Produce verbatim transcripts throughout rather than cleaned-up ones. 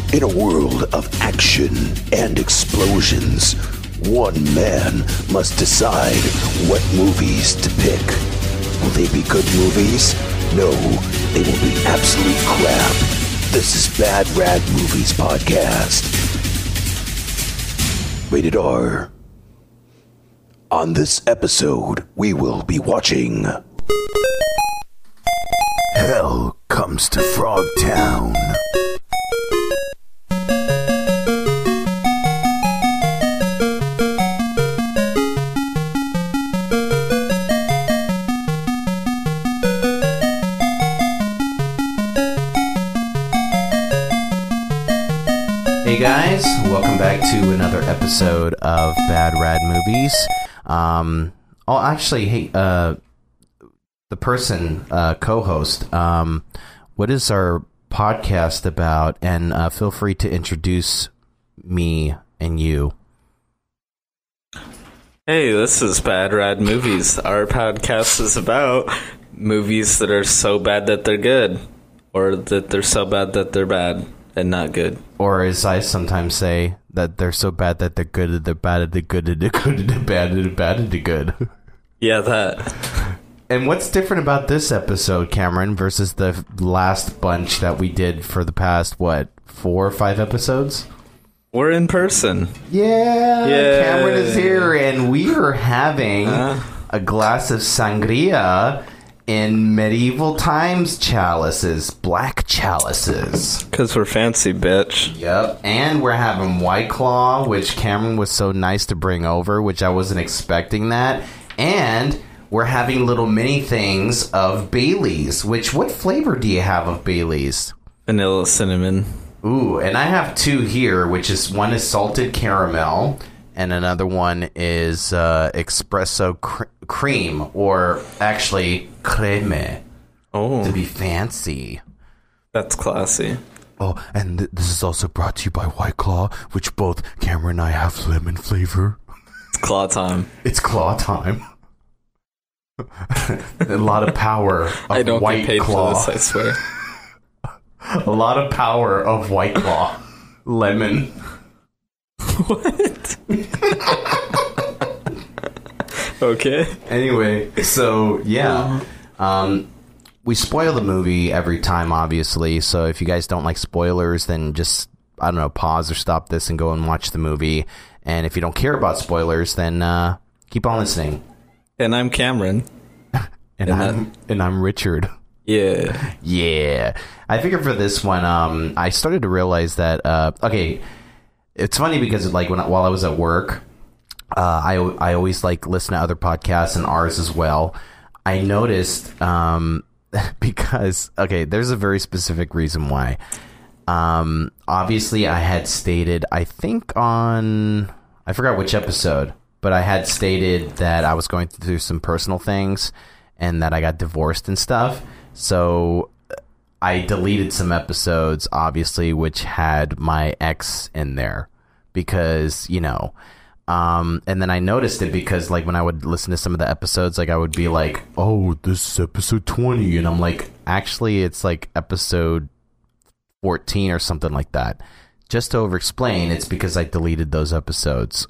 In a world of action and explosions, one man must decide what movies to pick. Will they be good movies? No, they will be absolute crap. This is Bad Rad Movies Podcast. Rated R. On this episode, we will be watching Hell Comes to Frogtown. Hey guys, welcome back to another episode of Bad Rad Movies. Um, oh, actually, hey, uh, the person, uh, co-host, um, what is our podcast about? And uh, feel free to introduce me and you. Hey, this is Bad Rad Movies. Our podcast is about movies that are so bad that they're good, or that they're so bad that they're bad and not good. Or as I sometimes say, that they're so bad that they're good, and they're bad, and they're good, and they're good, and they're bad, and they're bad, and they're good. Yeah, that. And what's different about this episode, Cameron, versus the last bunch that we did for the past, what, four or five episodes? We're in person. Yeah, Yay. Cameron is here, and we are having Uh. a glass of sangria in medieval times chalices, black chalices. Because we're fancy, bitch. Yep, and we're having White Claw, which Cameron was so nice to bring over, which I wasn't expecting that. And we're having little mini things of Baileys, which, what flavor do you have of Baileys? Vanilla cinnamon. Ooh, and I have two here, which is, one is salted caramel, and another one is uh, espresso cr- cream, or actually creme, Oh, to be fancy. that's classy. Oh, and th- this is also brought to you by White Claw, which both Cameron and I have lemon flavor. It's claw time. It's claw time. A lot of power of I don't White get paid Claw. for this, I swear. A lot of power of White Claw. Lemon. What? Okay. Anyway, so yeah. Um, we spoil the movie every time, obviously. So if you guys don't like spoilers, then just, I don't know, pause or stop this and go and watch the movie. And if you don't care about spoilers, then uh, keep on listening. And I'm Cameron. And, And I'm and I'm Richard. Yeah. Yeah. I figured for this one, um, I started to realize that, uh, okay, it's funny because like when I, while I was at work, uh, I, I always like listen to other podcasts and ours as well. I noticed, um, because, okay, there's a very specific reason why. Um, obviously I had stated, I think on, I forgot which episode, but I had stated that I was going through some personal things and that I got divorced and stuff. So I deleted some episodes, obviously, which had my ex in there because, you know, um, and then I noticed it because, like, when I would listen to some of the episodes, like, I would be like, oh, this is episode twenty. And I'm like, actually, it's like episode fourteen or something like that. Just to over-explain, it's because I deleted those episodes.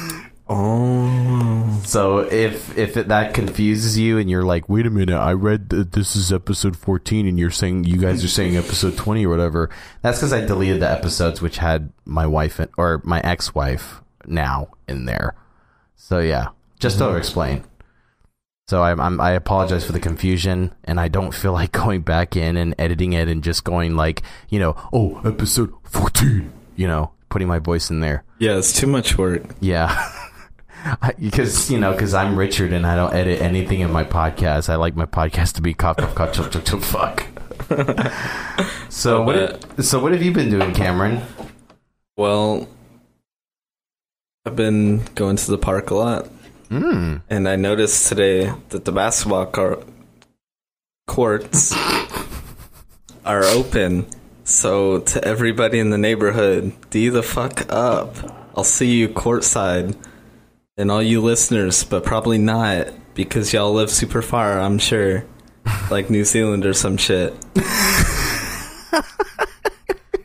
Oh. So if if it, that confuses you and you're like, wait a minute, I read that this is episode fourteen and you're saying you guys are saying episode twenty or whatever, that's because I deleted the episodes which had my wife in, or my ex-wife now in there. So yeah, just mm-hmm. to explain. So I'm, I'm I apologize for the confusion, and I don't feel like going back in and editing it and just going like, you know, oh, episode fourteen, you know, putting my voice in there. Yeah, it's too much work. Yeah. Because, you know, because I'm Richard and I don't edit anything in my podcast. I like my podcast to be cock, cock, cock, cock, cock, fuck. So what? So what have you been doing, Cameron? Well, I've been going to the park a lot. Mm. And I noticed today that the basketball car- courts are open. So to everybody in the neighborhood, D the fuck up. I'll see you courtside. And all you listeners, but probably not, because y'all live super far, I'm sure. Like New Zealand or some shit.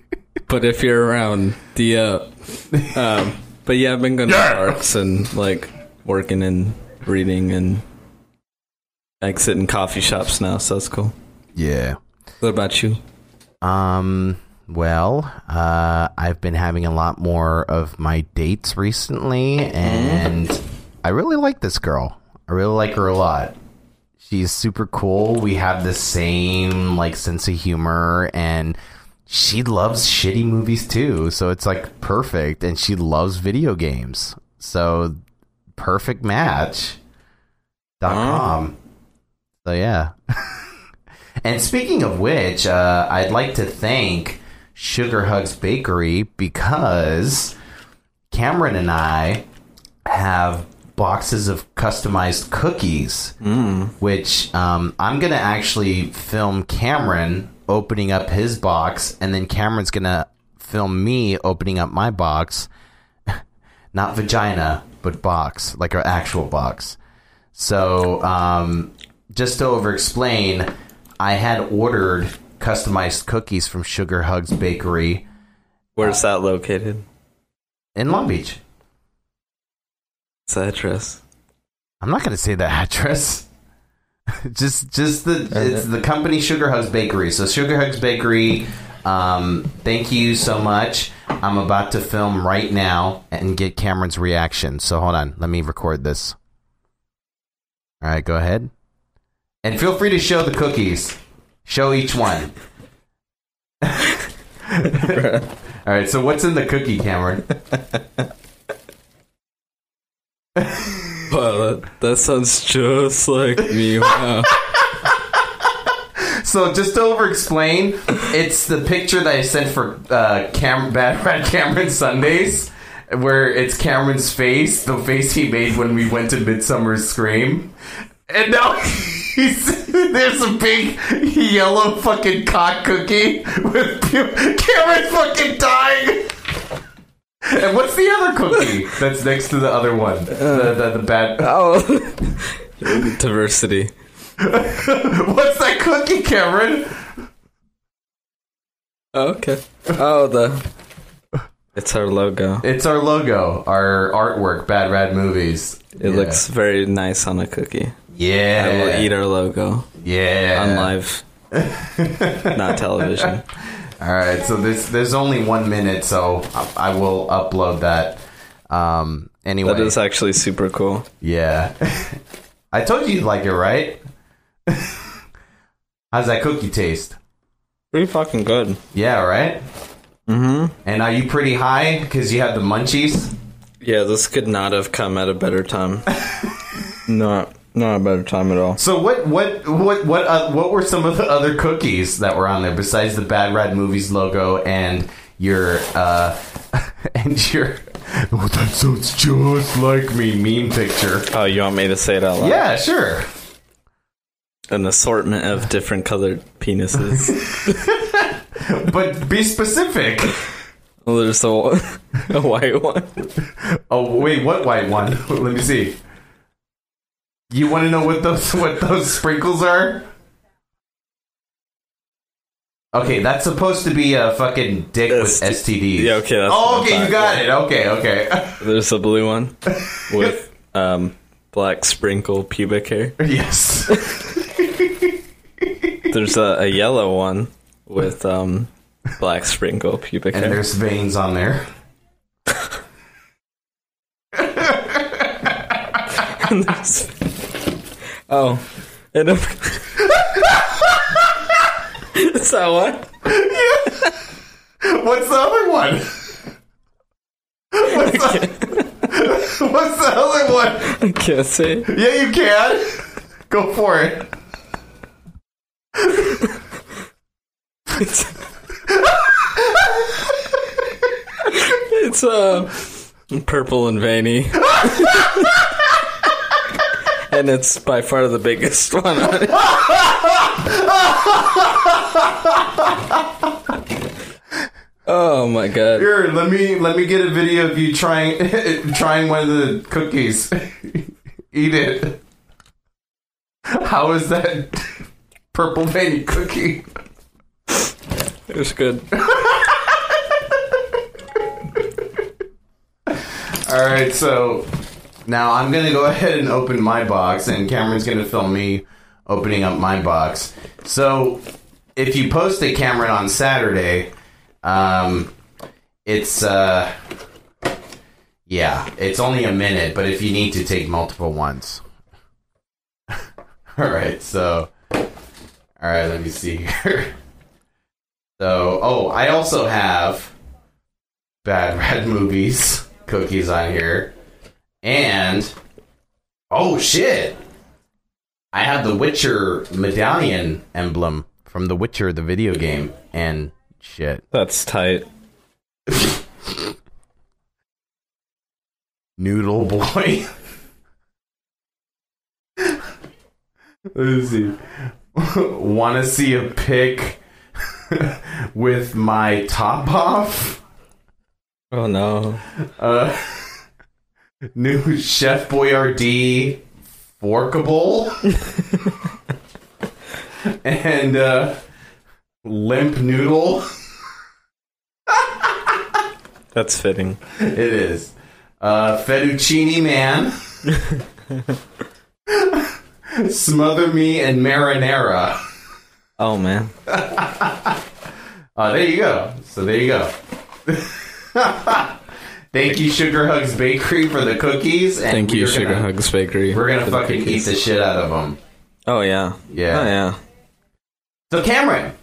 but if you're around, D up. Um, but yeah, I've been going to parks and like working and reading and exiting coffee shops now, so that's cool. Yeah. What about you? Um. Well, uh, I've been having a lot more of my dates recently, and I really like this girl. I really like her a lot. She's super cool. We have the same like sense of humor, and she loves shitty movies too. So it's like perfect, and she loves video games. So perfect match. Dot com. So yeah. And speaking of which, uh, I'd like to thank Sugar Hugs Bakery because Cameron and I have boxes of customized cookies, mm. which um, I'm going to actually film Cameron opening up his box, and then Cameron's going to film me opening up my box. Not vagina, but box, like our actual box. So um, just to over-explain, I had ordered customized cookies from Sugar Hugs Bakery. Where's that located? In Long Beach. What's the address? I'm not going to say the address. just just the it's the company Sugar Hugs Bakery. So Sugar Hugs Bakery, um, thank you so much. I'm about to film right now and get Cameron's reaction. So hold on. Let me record this. All right, go ahead. And feel free to show the cookies. Show each one. All right, so what's in the cookie, Cameron? Wow, that, that sounds just like me. Wow. So just to over-explain, it's the picture that I sent for uh, Cam- Bad Rat Cameron Sundays, where it's Cameron's face, the face he made when we went to Midsummer's Scream. And now he's, there's a big yellow fucking cock cookie with Cameron's fucking dying. And what's the other cookie that's next to the other one? The, the, the bad... Oh. Diversity. What's that cookie, Cameron? Oh, okay. Oh, the... It's our logo. It's our logo. Our artwork, Bad Rad Movies. It yeah. looks very nice on a cookie. Yeah. I will eat our logo. Yeah. On live. Not television. All right, so there's there's only one minute, so I, I will upload that. Um, anyway, that is actually super cool. Yeah, I told you you'd like it, right? How's that cookie taste? Pretty fucking good. Yeah, right. Mm-hmm. And are you pretty high because you have the munchies? Yeah, this could not have come at a better time. Not. Not a better time at all. So what what what what uh, what were some of the other cookies that were on there besides the Bad Rad Movies logo and your uh and your oh, that sounds just like me meme picture? Oh, you want me to say it out loud? Yeah, sure. An assortment of different colored penises. But be specific. Well, there's a, a white one. Oh wait, what white one? Let me see. You want to know what those what those sprinkles are? Okay, that's supposed to be a fucking dick with S T Ds. Yeah, okay. That's oh, okay, you got yeah. it. Okay, okay. There's a blue one with um, black sprinkle pubic hair. Yes. There's a, a yellow one with um, black sprinkle pubic and hair. And there's veins on there. and there's... Oh, and a... Is that one? Yeah. What's the other one? What's the, what's the other one? I can't say. Yeah, you can. Go for it. It's, it's uh, purple and veiny. And it's by far the biggest one on it. Oh my god. Here, let me let me get a video of you trying trying one of the cookies. Eat it. How is that purple veiny cookie? It was good. All right, so now I'm going to go ahead and open my box, and Cameron's going to film me opening up my box. So if you post it, Cameron, on Saturday, um, it's, uh, yeah, it's only a minute, but if you need to, take multiple ones. All right, so, all right, let me see here. So, oh, I also have Bad Red Movies cookies on here. And, oh shit, I have the Witcher medallion emblem from The Witcher, the video game, and shit. That's tight. Noodle Boy. Let's see. Want to see a pic with my top off? Oh no. Uh, new Chef Boyardee forkable. And uh, limp noodle. That's fitting. It is. Uh, fettuccine man. Smother me and marinara. Oh man. Uh, there you go. So there you go. Thank you, Sugar Hugs Bakery, for the cookies. And Thank you, Sugar gonna, Hugs Bakery. We're gonna for the fucking eat cookies. the shit out of them. Oh yeah. Yeah. Oh yeah. So Cameron,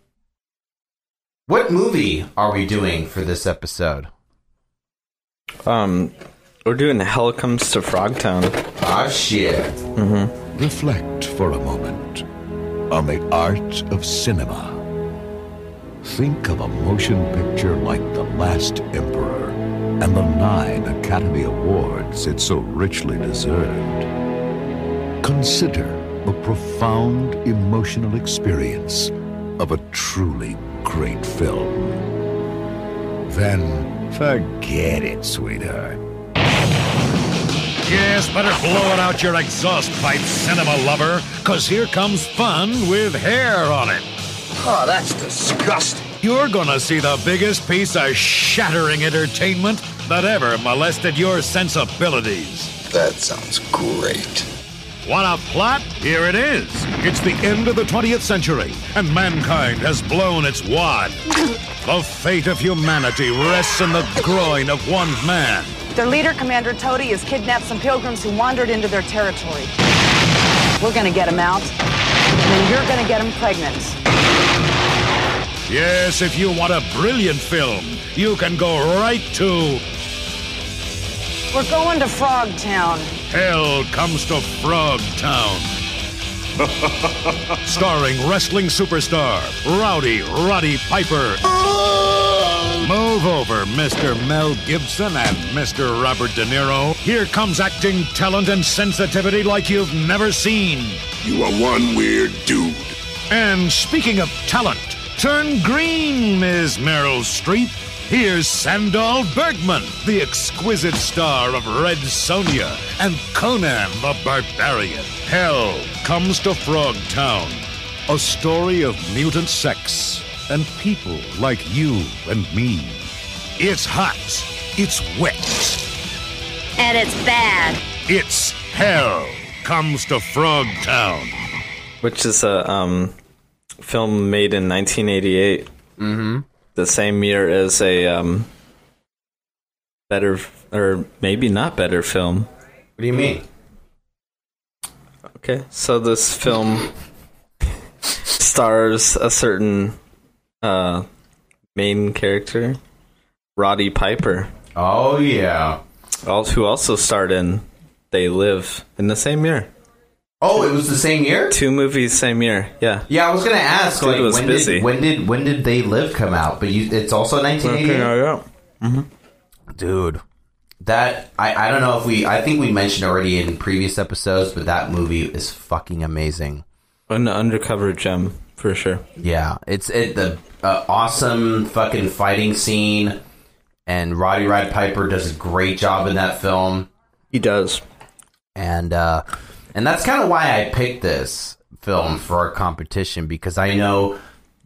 what movie are we doing for this episode? Um, we're doing Hell Comes to Frogtown. Ah, shit. Mm-hmm. Reflect for a moment on the art of cinema. Think of a motion picture like The Last Emperor and the nine Academy Awards it so richly deserved. Consider the profound emotional experience of a truly great film. Then forget it, sweetheart. Yes, better blow it out your exhaust pipe, cinema lover, because here comes fun with hair on it. Oh, that's disgusting. You're gonna see the biggest piece of shattering entertainment that ever molested your sensibilities. That sounds great. Want a plot? Here it is. It's the end of the twentieth century, and mankind has blown its wad. The fate of humanity rests in the groin of one man. Their leader, Commander Toady, has kidnapped some pilgrims who wandered into their territory. We're gonna get him out, and then you're gonna get him pregnant. Yes, if you want a brilliant film, you can go right to We're going to Frogtown. Hell Comes to Frogtown. Starring wrestling superstar Rowdy Roddy Piper. Move over, Mister Mel Gibson and Mister Robert De Niro. Here comes acting talent and sensitivity like you've never seen. You are one weird dude. And speaking of talent, turn green, Miz Meryl Streep. Here's Sandal Bergman, the exquisite star of Red Sonja and Conan the Barbarian. Hell Comes to Frogtown, a story of mutant sex and people like you and me. It's hot, it's wet, And it's bad. it's Hell Comes to Frogtown. Which is a um, film made in nineteen eighty-eight. Mm-hmm. The same year as a um, better, or maybe not better film. What do you mean? Okay, so this film stars a certain uh, main character, Roddy Piper, Oh, yeah. al- who also starred in They Live in the same year. Oh, it was the same year? Two movies, same year. Yeah. Yeah, I was gonna ask, Dude like, was when busy. did when did when did They Live come out? But you, it's also nineteen eighty-eight. yeah. Dude, that I, I don't know if we I think we mentioned already in previous episodes, but that movie is fucking amazing. An undercover gem for sure. Yeah, it's it the uh, awesome fucking fighting scene, and Roddy Rod Piper does a great job in that film, He does. and uh, and that's kind of why I picked this film for our competition, because I know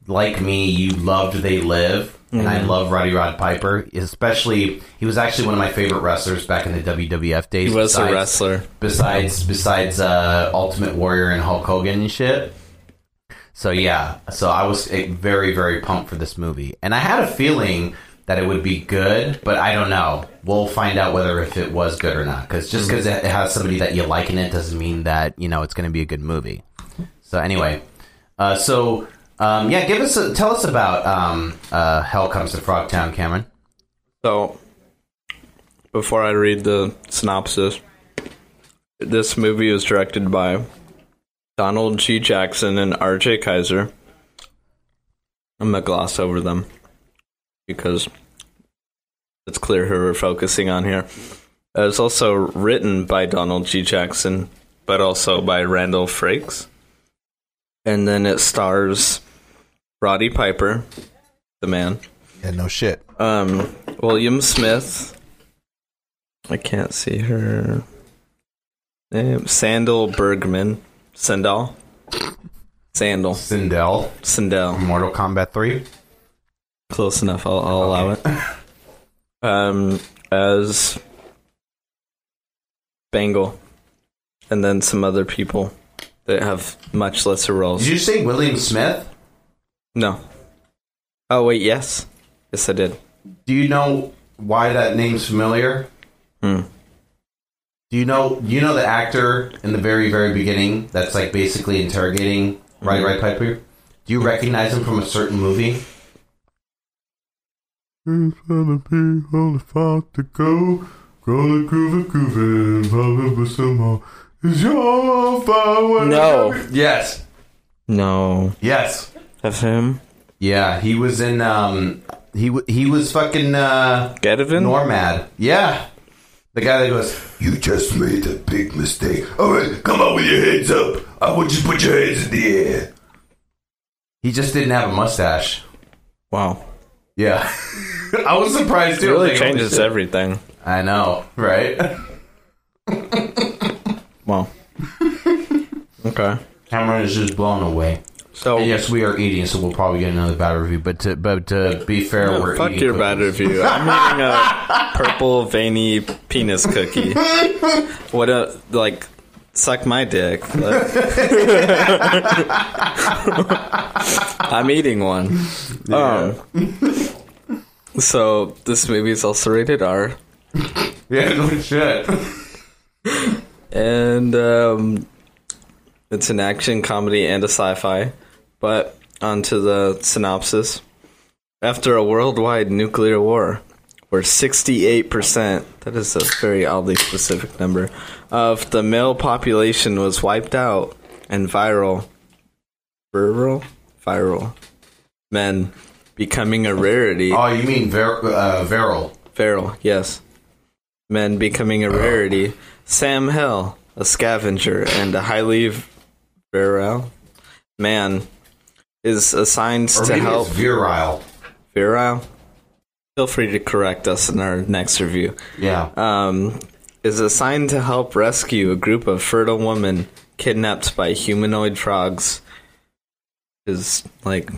like me, you loved They Live, and mm-hmm. I love Roddy Rod Piper. Especially, he was actually one of my favorite wrestlers back in the W W F days. He was besides, a wrestler. Besides, besides uh, Ultimate Warrior and Hulk Hogan and shit. So yeah, so I was very, very pumped for this movie, and I had a feeling that it would be good, but I don't know. We'll find out whether if it was good or not. Because just because it has somebody that you like in it doesn't mean that, you know, it's going to be a good movie. So anyway, uh, so um, yeah, give us a, tell us about um, uh, Hell Comes to Frogtown, Cameron. So before I read the synopsis, this movie was directed by Donald G. Jackson and R J Kaiser. I'm gonna gloss over them, because it's clear who we're focusing on here. It was also written by Donald G. Jackson, but also by Randall Frakes. And then it stars Roddy Piper, the man. Yeah, no shit. Um, William Smith. I can't see her name. Sandal Bergman. Sandal? Sandal. Sindel. Sindel. Mortal Kombat three. Close enough. I'll, I'll allow okay. it. Um, as Bangle, and then some other people that have much lesser roles. Did you say William Smith? No. Oh wait, yes, yes I did. Do you know why that name's familiar? Hmm. Do you know? Do you know the actor in the very, very beginning that's like basically interrogating Roddy Roddy Piper? Do you recognize him from a certain movie? No. Yes. No. Yes. Of him? Yeah, he was in. Um, he w- he was fucking uh, Gedivin? Normad. Yeah, the guy that goes, "You just made a big mistake. All right, come on with your heads up. I want you to put your hands in the air." He just didn't have a mustache. Wow. Yeah. I was surprised too. It really like, changes everything. I know, right? Wow. Okay. Cameron is just blown away. So and yes, we are eating, so we'll probably get another bad review. But to but to be fair, no, we're fuck eating your cookies. bad review. I'm eating a purple veiny penis cookie. What a like. Suck my dick. I'm eating one. Yeah. Um, so this movie is also rated R. Yeah, no shit. And um, it's an action comedy and a sci-fi. But onto the synopsis. After a worldwide nuclear war, where sixty-eight percent, that is a very oddly specific number, of the male population was wiped out, and viral, viral, viral men becoming a rarity. Oh, you mean ver- uh, viral? Viral, yes. Men becoming a rarity. Sam Hell, a scavenger and a highly virile man, is assigned or to maybe help. It's virile. Virile? Feel free to correct us in our next review. Yeah. Um, is assigned to help rescue a group of fertile women kidnapped by humanoid frogs. Is like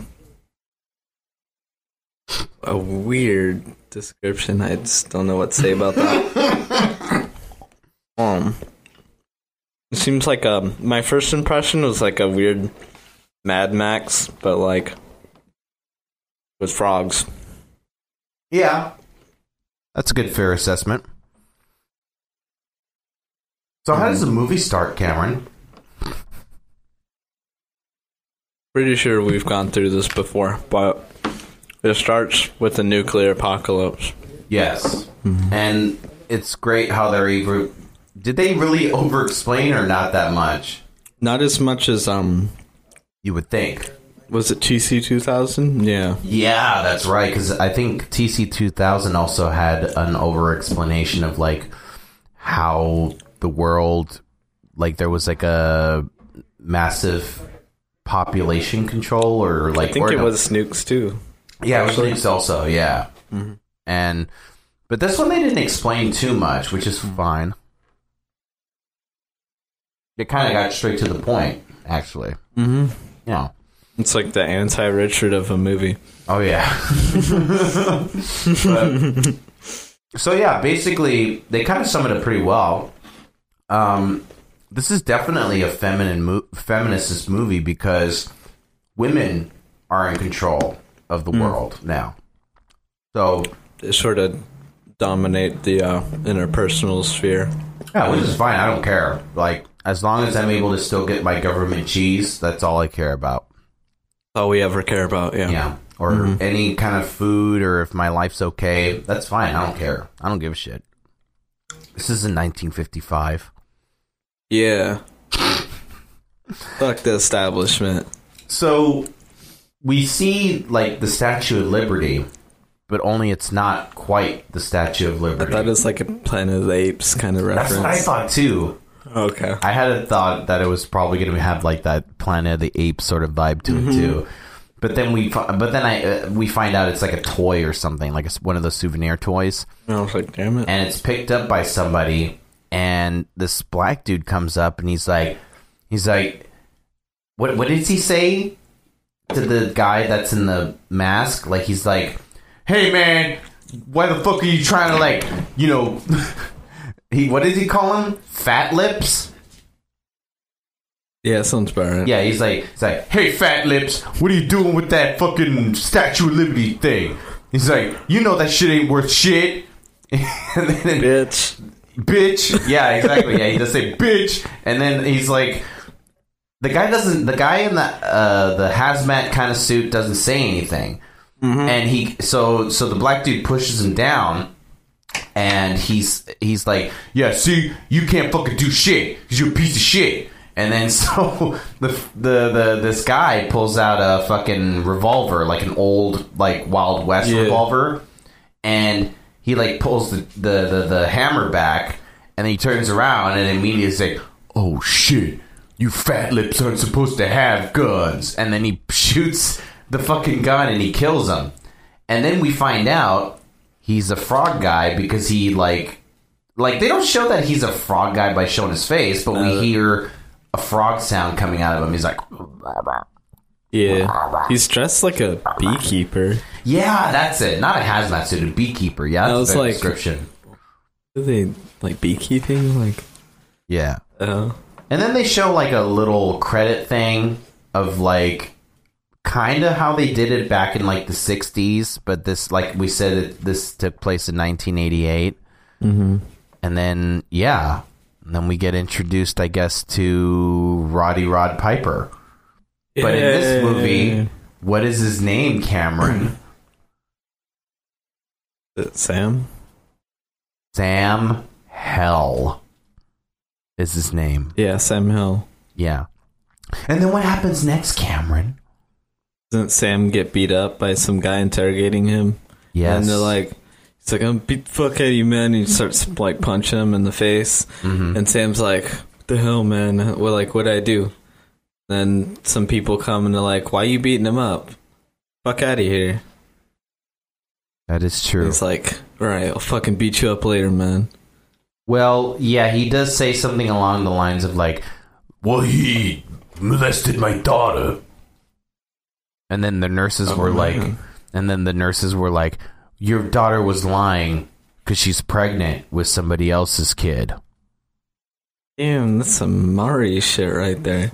a weird description. I just don't know what to say about that. um, it seems like um, my first impression was like a weird Mad Max, but like with frogs. Yeah. That's a good fair assessment. So how does the movie start, Cameron? Pretty sure we've gone through this before, but it starts with a nuclear apocalypse. Yes. Mm-hmm. And it's great how they're either... Did they really over-explain or not that much? Not as much as, um... you would think. Was it T C two thousand? Yeah. Yeah, that's right, because I think T C two thousand also had an over-explanation of, like, how the world... Like, there was, like, a massive population control, or, like... I think or it no. was nukes, too. Yeah, it was nukes also, yeah. Mm-hmm. And... But this one they didn't explain too much, which is fine. It kind of got straight to the point, actually. Mm-hmm. Yeah. It's like the anti-Richard of a movie. Oh, yeah. But, so, yeah, basically, they kind of sum it up pretty well. Um, this is definitely a feminine mo- feminist movie because women are in control of the mm. world now. So they sort of dominate the uh, interpersonal sphere. Yeah, which is fine. I don't care. Like, as long as I'm able to still get my government cheese, that's all I care about. All we ever care about, yeah. Yeah. Or mm-hmm. any kind of food, or if my life's okay, that's fine. I don't care. I don't give a shit. This is in nineteen fifty-five. Yeah. Fuck the establishment. So, we see, like, the Statue of Liberty, but only it's not quite the Statue of Liberty. I thought it was like a Planet of the Apes kind of reference. That's what I thought, too. Okay. I had a thought that it was probably going to have, like, that Planet of the Apes sort of vibe to mm-hmm. it, too. But then we, but then I, uh, we find out it's like a toy or something, like a, one of those souvenir toys. I was like, damn it. And it's picked up by somebody, and this black dude comes up, and he's like, he's like, what, what did he say to the guy that's in the mask? Like, he's like, hey, man, why the fuck are you trying to, like, you know, he, what did he call him? Fat lips? Yeah, sounds about right. Yeah, he's like, he's like, hey, fat lips, what are you doing with that fucking Statue of Liberty thing? He's like, you know that shit ain't worth shit. And then, bitch. Bitch. Yeah, exactly. Yeah, he does say bitch. And then he's like, the guy doesn't, the guy in the, uh, the hazmat kind of suit doesn't say anything. Mm-hmm. And he, so, so the black dude pushes him down. And he's, he's like, yeah, see, you can't fucking do shit because you're a piece of shit. And then so the, the the this guy pulls out a fucking revolver, like an old like Wild West yeah. revolver, and he like pulls the, the, the, the hammer back, and then he turns around and immediately is like, oh shit, you fat lips aren't supposed to have guns. And then he shoots the fucking gun and he kills him. And then we find out he's a frog guy because he like like they don't show that he's a frog guy by showing his face, but uh, we hear a frog sound coming out of him. He's like, yeah, he's dressed like a beekeeper. Yeah, that's it. Not a hazmat suit, a beekeeper. Yeah, that's I was the like, description. Are they like beekeeping? Like, yeah. Uh, and then they show like a little credit thing of like kind of how they did it back in like the sixties, but this, like we said, it, this took place in nineteen eighty-eight. Mm-hmm. And then, yeah. And then we get introduced, I guess, to Roddy Rod Piper. Yay. But in this movie, what is his name, Cameron? Is it Sam? Sam Hell is his name. Yeah, Sam Hell. Yeah. And then what happens next, Cameron? Doesn't Sam get beat up by some guy interrogating him? Yes. And they're like, he's like, I'm beat the fuck out of you, man. And he starts like punching him in the face. Mm-hmm. And Sam's like, what the hell, man? Well, like, what'd I do? Then some people come and they're like, why are you beating him up? Fuck out of here. That is true. And he's like, all right, I'll fucking beat you up later, man. Well, yeah, he does say something along the lines of like, well, he molested my daughter. And then the nurses oh, were man. like, and then the nurses were like, your daughter was lying because she's pregnant with somebody else's kid. Damn, that's some Mario shit right there.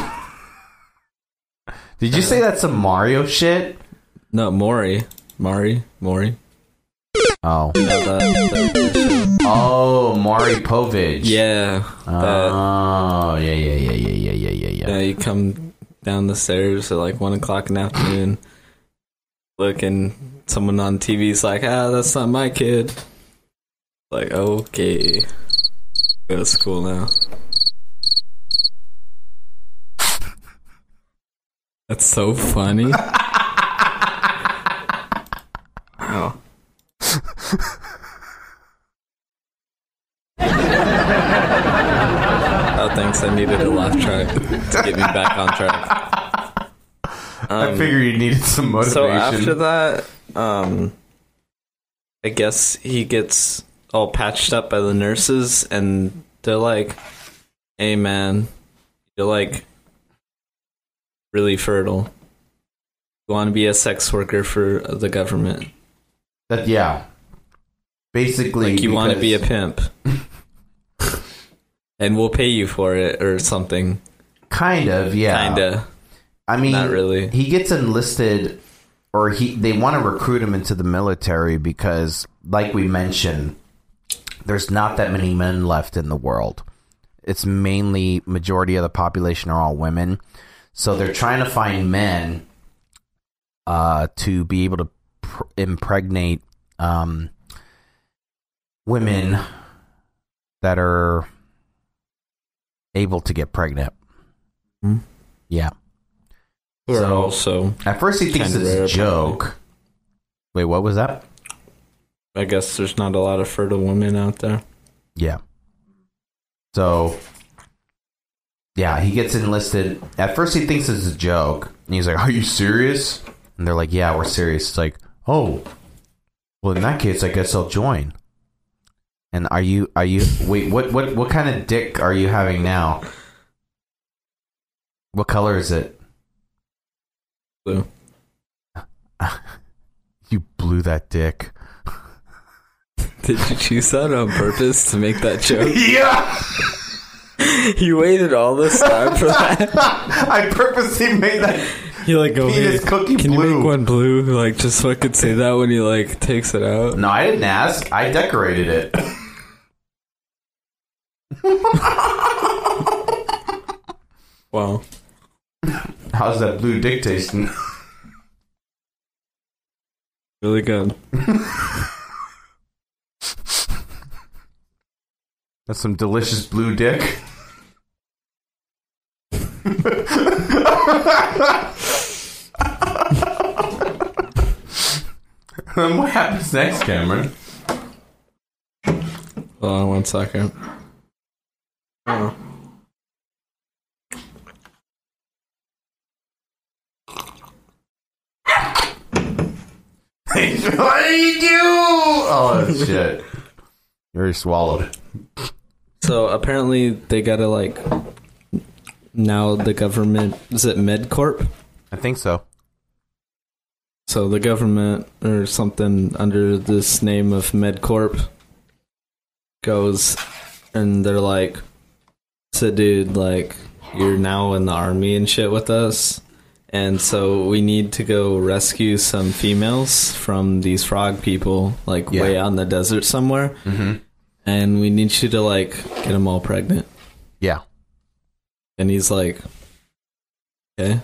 Did you say that's some Mario shit? No, Maury. Maury. Maury. Oh. You know, that, that oh, Maury Povich. Yeah. Oh, yeah, yeah, yeah, yeah, yeah, yeah, yeah, yeah. Yeah, you come down the stairs at like one o'clock in the afternoon, look, and someone on T V's like, ah, that's not my kid. Like, okay. Go to school now. That's so funny. Wow. Oh, thanks. I needed a laugh track to get me back on track. Um, I figured you needed some motivation. So after that, um, I guess he gets all patched up by the nurses, and they're like, hey, man, you're like really fertile. You want to be a sex worker for the government. That yeah. Basically, like you want to be a because- pimp. And we'll pay you for it or something. Kind of, yeah. Kinda. I mean, Not really. He gets enlisted, or he they want to recruit him into the military because, like we mentioned, there's not that many men left in the world. It's mainly, majority of the population are all women. So they're trying to find men uh, to be able to pr- impregnate um, women that are able to get pregnant. Hmm. Yeah. Who are So- also, At first he thinks Kinda it's rare, a joke. Wait, what was that? I guess there's not a lot of fertile women out there. Yeah. So, yeah, he gets enlisted. At first he thinks it's a joke. And he's like, are you serious? And they're like, yeah, we're serious. It's like, oh, well, in that case, I guess I'll join. And are you, are you, wait, what, what, what kind of dick are you having now? What color is it? Blue. You blew that dick. Did you choose that on purpose to make that joke? Yeah! You waited all this time for that? I purposely made that. You like go, Penis hey, cookie can blue. you make one blue? Like, just fucking say that when he, like, takes it out. No, I didn't ask. I decorated it. Wow. How's that blue dick tasting? Really good. That's some delicious blue dick. And what happens next, Cameron? Hold on one second. Oh. What did you do? Oh, shit. You already swallowed. So apparently they gotta like now the government is it MedCorp? I think so. So the government or something under this name of MedCorp goes and they're like, so dude, like you're now in the army and shit with us. And so we need to go rescue some females from these frog people, like Yeah. way out in the desert somewhere. Mm-hmm. And we need you to like get them all pregnant. Yeah. And he's like, okay.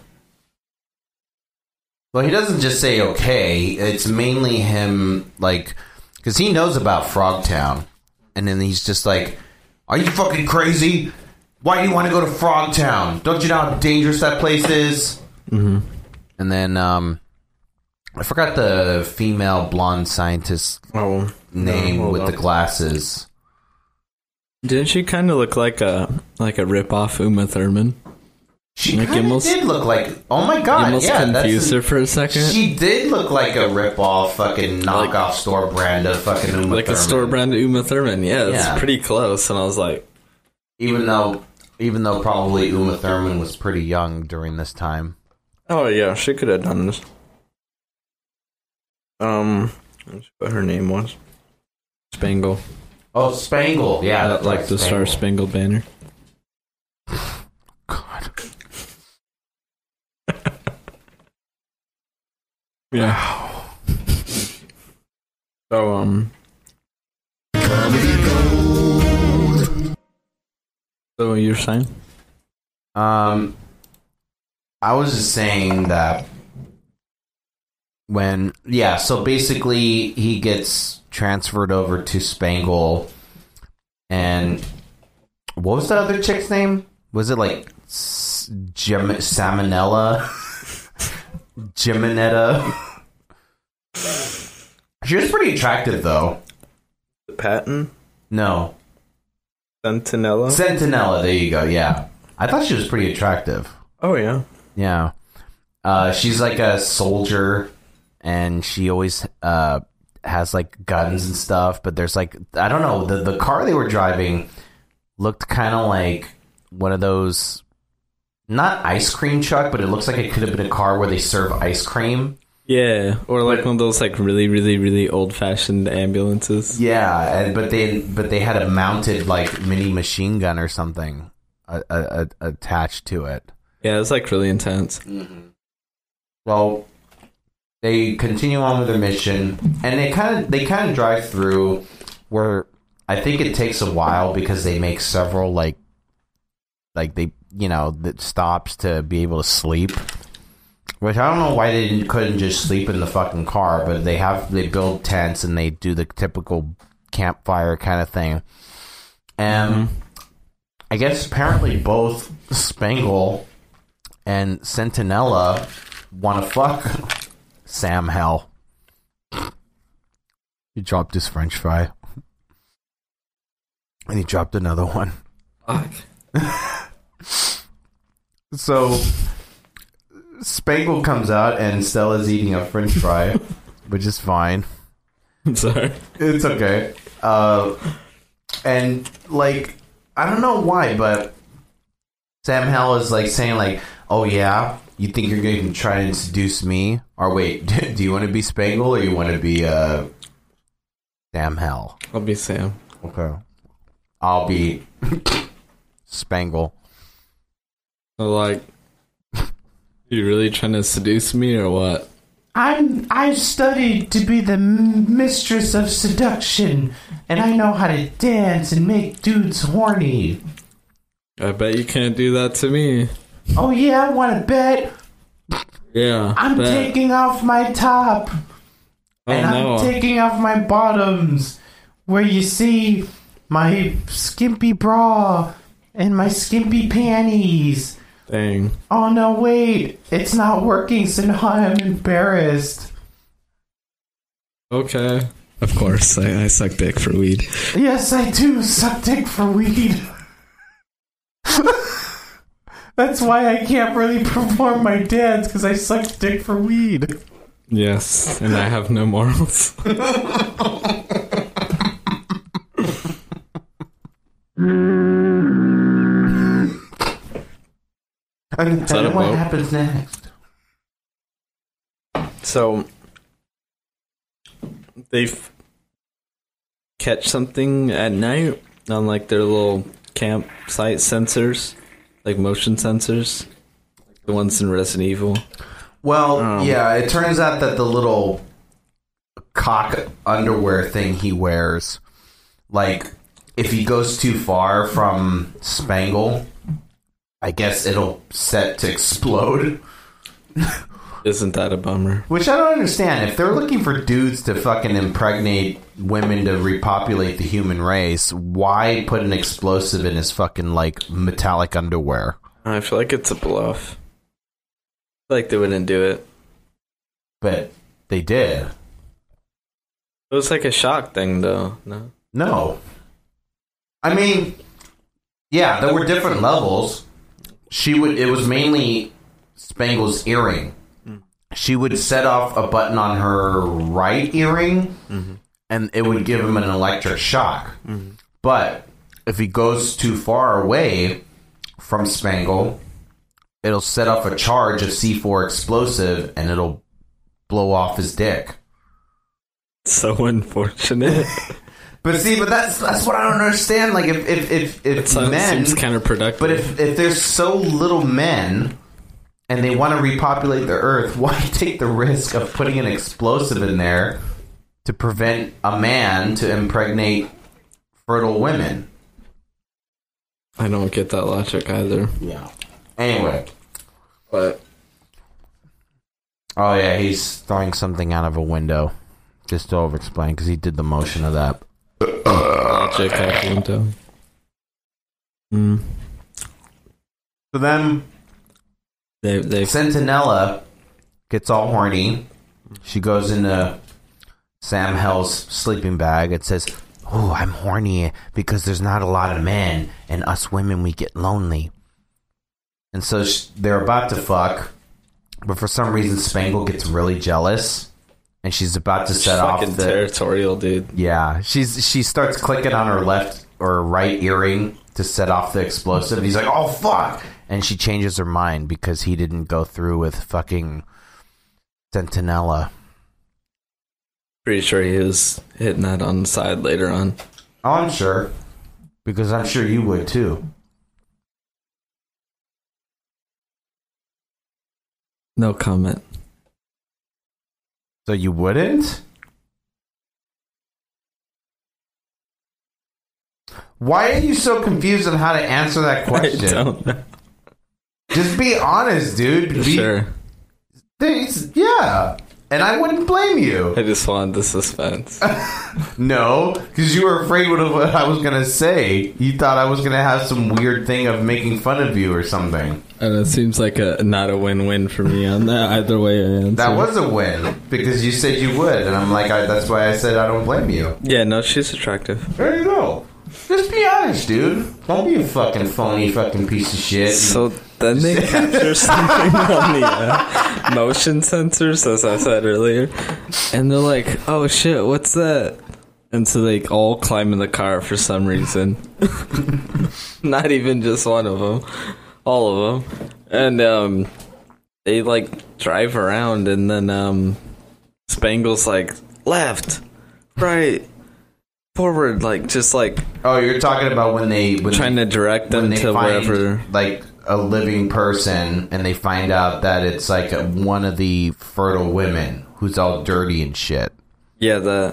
Well, he doesn't just say okay. It's mainly him, like, because he knows about Frogtown. And then he's just like, are you fucking crazy? Why do you want to go to Frogtown? Don't you know how dangerous that place is? Mm-hmm. And then, um, I forgot the female blonde scientist Oh, name no, hold with on. the glasses. Didn't she kind of look like a like a rip off Uma Thurman? She Like, kind of almost- did look like, oh my You god, almost yeah, confused that's her for a second. she did look like a rip-off fucking knockoff store brand of fucking Uma like Thurman. a store brand Uma Thurman. Yeah, it's Yeah. pretty close. And I was like, Even though, even though probably Uma Thurman was pretty young during this time. oh yeah, she could have done this. Um, let's see what her name was. Spangle. Oh, Spangle, yeah, Uh, that's like right, the Star Spangle. Spangled Banner. God. Yeah. So um. So you're saying? Um, I was just saying that when, yeah, so basically he gets transferred over to Spangle, and what was the other chick's name? Was it like S- Gem- Salmonella? Geminetta? She was pretty attractive, though. Patton? No. Sentinella? Sentinella, there you go, yeah. I thought she was pretty attractive. Oh yeah. Yeah. Uh, she's like a soldier, and she always uh, has like guns and stuff, but there's like, I don't know, the, the car they were driving looked kind of like one of those not ice cream truck, but it looks like it could have been a car where they serve ice cream. Yeah, or like one of those like really, really, really old-fashioned ambulances. Yeah, and, but they but they had a mounted like mini machine gun or something uh, uh, attached to it. Yeah, it was like really intense. Mm-hmm. Well, they continue on with their mission, and they kind of they kind of drive through where I think it takes a while because they make several like like they you know that stops to be able to sleep. Which I don't know why they didn't, couldn't just sleep in the fucking car, but they have they build tents and they do the typical campfire kind of thing. And mm-hmm. I guess apparently both Spangle and Sentinella want to fuck Sam Hell. He dropped his French fry, and he dropped another one. Fuck. So Spangle comes out and Stella's eating a French fry, which is fine. I'm sorry. It's okay. Uh, and like, I don't know why, but Sam Hell is like saying like, "Oh yeah, you think you're going to try and seduce me? Or wait, do you want to be Spangle or you want to be uh, Sam Hell?" I'll be Sam. Okay. I'll be Spangle. So like, you really trying to seduce me or what? I'm. I've studied to be the m- mistress of seduction, and I know how to dance and make dudes horny. I bet you can't do that to me. Oh yeah, I want to bet. Yeah, I'm bet. taking off my top, Oh, and no. I'm taking off my bottoms, where you see my skimpy bra and my skimpy panties. Dang. Oh no, wait, it's not working, so now I'm embarrassed. Okay. Of course, I, I suck dick for weed. Yes, I do suck dick for weed. That's why I can't really perform my dance, because I suck dick for weed. Yes, and I have no morals. And, and that a what boat? happens next? So they f- catch something at night on like their little campsite sensors, like motion sensors, like the ones in Resident Evil. Well, Um, yeah, it turns out that the little cock underwear thing he wears, like, if he goes too far from Spangle, I guess it'll set to explode. Isn't that a bummer? Which I don't understand. If they're looking for dudes to fucking impregnate women to repopulate the human race, why put an explosive in his fucking, like, metallic underwear? I feel like it's a bluff. I feel like they wouldn't do it. But they did. It was like a shock thing, though. No. No. I mean, yeah, there were different levels. She would. It was mainly Spangle's earring. She would set off a button on her right earring, mm-hmm. and it would give him an electric shock. Mm-hmm. But if he goes too far away from Spangle, it'll set off a charge of C four explosive, and it'll blow off his dick. So unfortunate. But see, but that's that's what I don't understand. Like, if if if, if It sounds, men, seems counterproductive. but if if there's so little men, and they want to repopulate the Earth, why take the risk of putting an explosive in there to prevent a man to impregnate fertile women? I don't get that logic either. Yeah. Anyway, But oh yeah, he's throwing something out of a window. Just to over-explain, because he did the motion of that. logic out the window. Mm. So then, They they Sentinella gets all horny. She goes into Sam Hell's sleeping bag. It says, "Oh, I'm horny because there's not a lot of men, and us women, we get lonely." And so sh- they're about to fuck, but for some reason Spangle gets really jealous, and she's about to set off fucking the territorial, dude. yeah. She's she starts clicking on her left or right earring to set off the explosive. He's like, "Oh fuck!" and she changes her mind because he didn't go through with fucking Sentinella. Pretty sure he was hitting that on the side later on. Oh, I'm sure. Because I'm sure you would too. No comment. So you wouldn't? Why are you so confused on how to answer that question? I don't know. Just be honest, dude. Be, Sure. It's, yeah. And I wouldn't blame you. I just wanted the suspense. No, because you were afraid of what I was going to say. You thought I was going to have some weird thing of making fun of you or something. And it seems like a not a win-win for me on that. Either way I answer. That was a win, because you said you would. And I'm like, I, that's why I said I don't blame you. Yeah, no, she's attractive. There you go. Just be honest, dude. Don't be a fucking phony fucking piece of shit. So then they capture something on the uh, motion sensors, as I said earlier, and they're like, "Oh shit, what's that?" And so they all climb in the car for some reason. Not even just one of them, all of them, and um, they like drive around, and then um, Spangle's like left, right. Forward, like just like oh, you're talking about when they when trying they, to direct them when they to find, wherever, like a living person, and they find out that it's like a, one of the fertile women who's all dirty and shit. Yeah, that.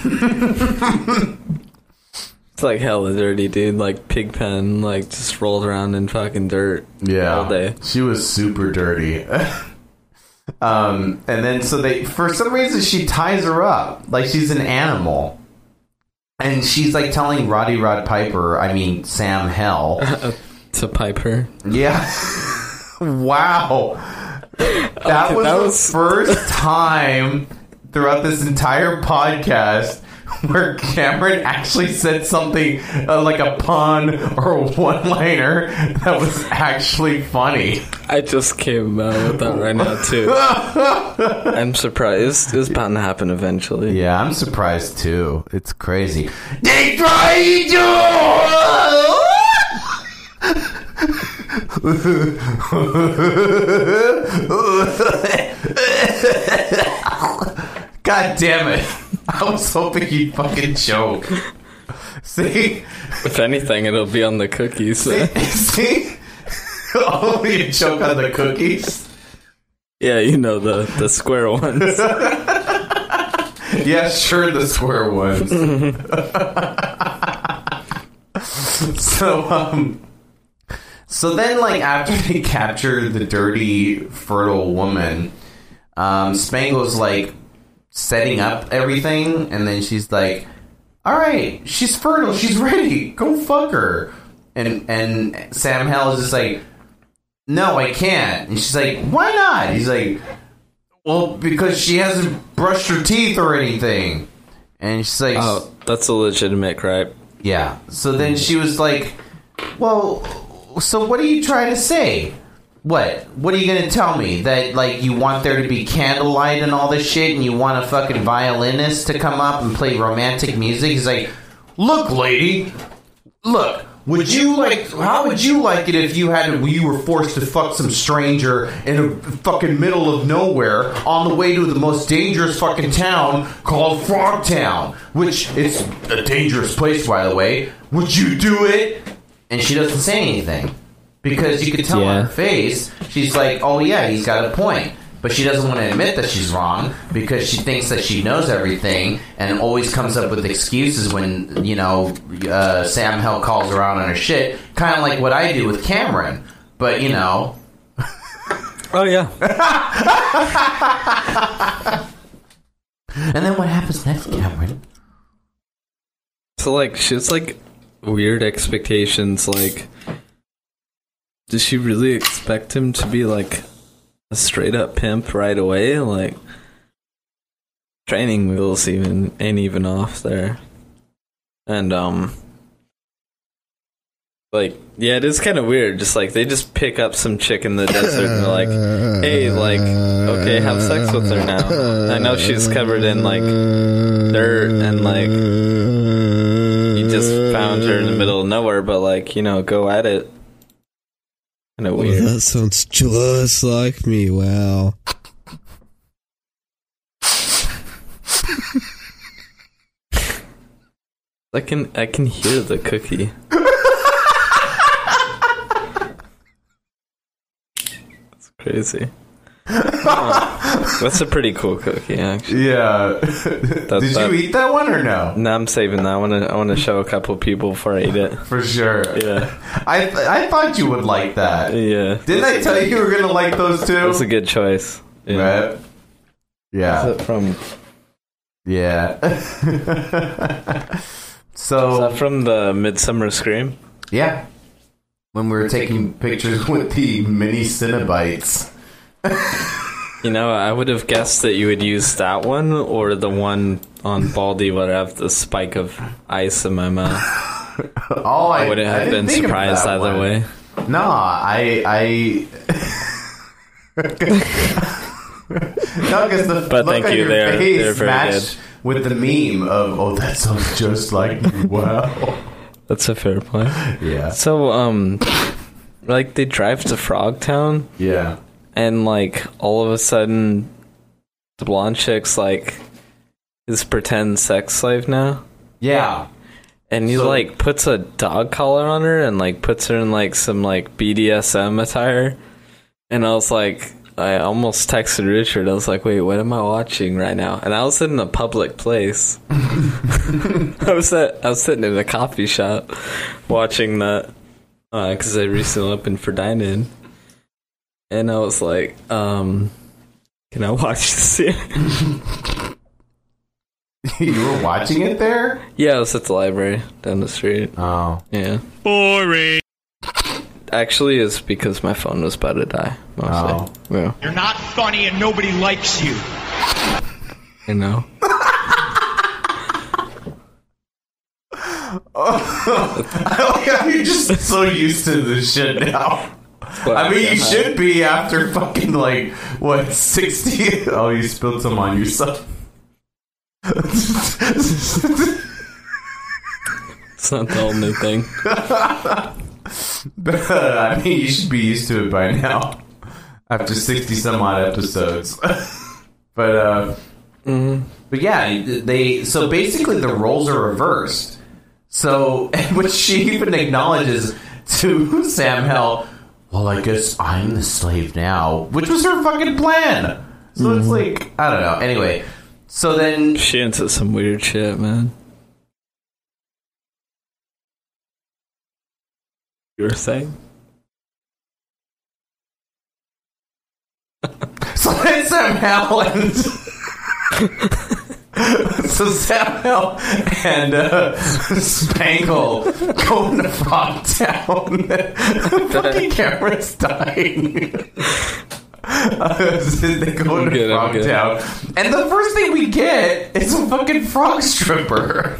It's like hella dirty, dude. Like Pigpen, like just rolled around in fucking dirt. Yeah, all day. She was super dirty. um, and then so they, for some reason, she ties her up like she's an animal. And she's like telling Roddy Rod Piper, I mean Sam Hell, to pipe her. Yeah. Wow. That Okay, was that the was- first time throughout this entire podcast where Cameron actually said something uh, like a pun or a one-liner that was actually funny. I just came out with that right now too. I'm surprised. It's bound to happen eventually. Yeah, I'm surprised too. It's crazy. They try to. God damn it. I was hoping you'd fucking choke. See? If anything, it'll be on the cookies. See? See? Oh, you choke on the cookies? Yeah, you know, the, the square ones. Yeah, sure, the square ones. So, um... So then, like, after they capture the dirty, fertile woman, um, Spangle's, like, setting up everything, and then she's like, all right, she's fertile, she's ready, go fuck her. And and Sam Hell is just like, no, I can't. And she's like, why not? He's like, well, because she hasn't brushed her teeth or anything. And she's like, Oh, that's a legitimate gripe. yeah. So then she was like, well, so what are you trying to say? What? What are you going to tell me? That, like, you want there to be candlelight and all this shit, and you want a fucking violinist to come up and play romantic music? He's like, look, lady, look, would you like, how would you like it if you had to, you were forced to fuck some stranger in a fucking middle of nowhere on the way to the most dangerous fucking town called Frogtown, which is a dangerous place, by the way. Would you do it? And she doesn't say anything. Because you could tell Yeah. on her face, she's like, oh yeah, he's got a point. But she doesn't want to admit that she's wrong because she thinks that she knows everything and always comes up with excuses when, you know, uh, Sam Hell calls her out on her shit. Kind of like what I do with Cameron. But, you know. Oh, yeah. And then what happens next, Cameron? So, like, she's, like, weird expectations. Like, does she really expect him to be, like, a straight-up pimp right away? Like, training wheels even ain't even off there. And, um... like, yeah, it is kind of weird. Just, like, they just pick up some chick in the desert and they're like, hey, like, okay, have sex with her now. I know she's covered in, like, dirt and, like, you just found her in the middle of nowhere, but, like, you know, go at it. Kind of Oh, weird. that sounds just like me. Wow. I can I can hear the cookie. That's crazy. Oh, that's a pretty cool cookie, actually. Yeah. That- Did that- you eat that one or no? No, I'm saving that. I want to I want to show a couple people before I eat it. For sure. Yeah. I th- I thought you would like that. Yeah. Didn't I tell you you were gonna like those two? That's a good choice. Yeah. Right? Yeah. Is it from Yeah. Is So that from the Midsummer Scream? yeah, when we were taking pictures with the mini Cinnabites. You know, I would have guessed that you would use that one or the one on Baldy where I have the spike of ice in my mouth. All I, I wouldn't I have didn't been think of surprised that either one. way. No, I I. No, 'cause the But look thank on you, your they're- face they're very matched with the meme of oh that sounds just like you. Wow. That's a fair point. Yeah. So, um, like they drive to Frogtown Yeah. and like all of a sudden the blonde chick's like his pretend sex slave now. Yeah. And he So- like puts a dog collar on her and like puts her in like some like B D S M attire. And I was like, I almost texted Richard. I was like, wait, what am I watching right now? And I was in a public place. I was at, I was sitting in a coffee shop watching that because I recently opened for dine-in. And I was like, um, can I watch this here? You were watching it there? Yeah, I was at the library down the street. Oh. Yeah. Boring. Actually, it's because my phone was about to die. Mostly. Oh. Yeah. You're not funny and nobody likes you. I know. Oh, you're just so used to this shit now. I mean, you should be after fucking, like, what, sixty? Oh, you spilled some on yourself. It's not the only thing. But, uh, I mean, you should be used to it by now. After sixty some odd episodes. But, uh... Mm-hmm. But yeah, they... So basically the roles are reversed. So, which she even acknowledges to Sam Hell, well, I guess I'm the slave now. Which was her fucking plan. So Mm-hmm. it's like, I don't know. Anyway, so then... She into some weird shit, man. You were saying? So then Sam Hell and... so Sam Hell and uh, Spangle go into Frogtown. The fucking camera's dying. Uh, so they go I'm into good, I'm good. Frogtown. And the first thing we get is a fucking frog stripper.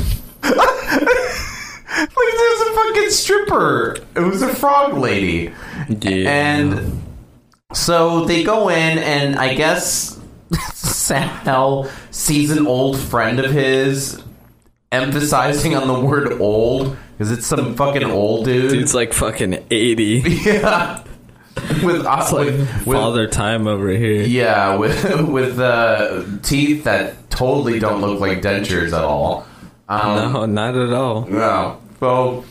Like, there's a fucking stripper. It was a frog lady. Yeah. And so they go in, and I guess Sam Hell sees an old friend of his, emphasizing on the word old, because it's some fucking old dude. Dude's like fucking eighty. Yeah. With, uh, It's like with, with father time over here. yeah, with with uh, teeth that totally don't look like dentures at all. Um, No, not at all. No. So,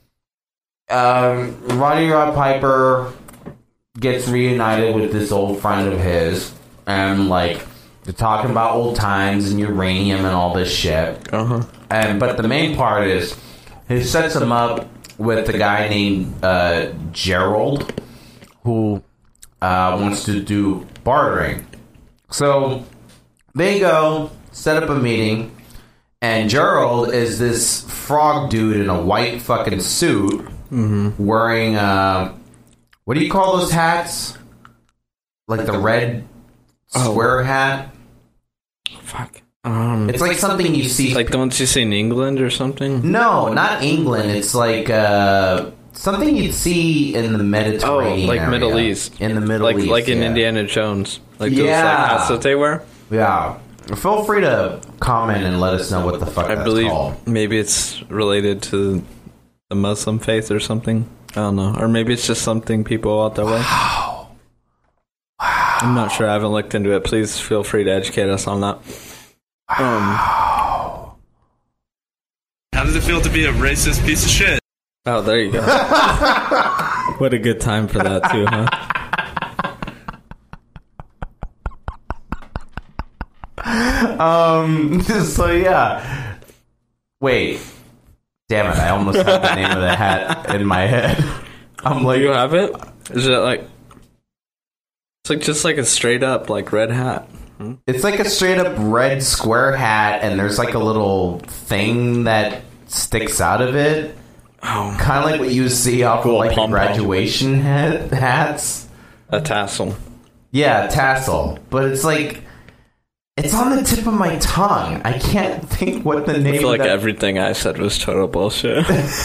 um, Roddy Rod Piper gets reunited with this old friend of his, and like they're talking about old times and uranium and all this shit. Uh-huh. And but the main part is he sets him up with the guy named uh, Gerald, who uh, wants to do bartering. So they go set up a meeting. And Gerald is this frog dude in a white fucking suit, Mm-hmm. wearing, uh, what do you call those hats? Like the red Oh. square hat? Fuck. Um, It's like something you see. like the ones you see in England or something? No, not England. It's like uh, something you'd see in the Oh, Mediterranean like area. Middle East. In the Middle like, East. Like in yeah. Indiana Jones. Like those Yeah. like hats that they wear? Yeah. Feel free to comment and let us know what the fuck I that's believe called. maybe it's related to the Muslim faith or something. I don't know. Or maybe it's just something people out their way. Wow. Wow. I'm not sure. I haven't looked into it. Please feel free to educate us on that. Wow. Um, How does it feel to be a racist piece of shit? Oh, there you go. What a good time for that, too, huh? Um, so yeah. Wait. Damn it, I almost had the name of the hat in my head. I'm like, Do you have it? Is it like... It's like just like a straight up, like, red hat. Hmm? It's like a straight up red square hat, and there's like a little thing that sticks out of it. Oh. Kind of like what you see off of like graduation hat, hats. A tassel. Yeah, a tassel. But it's like... It's on the tip of my tongue. I can't think what the name I feel like of that... everything I said was total bullshit.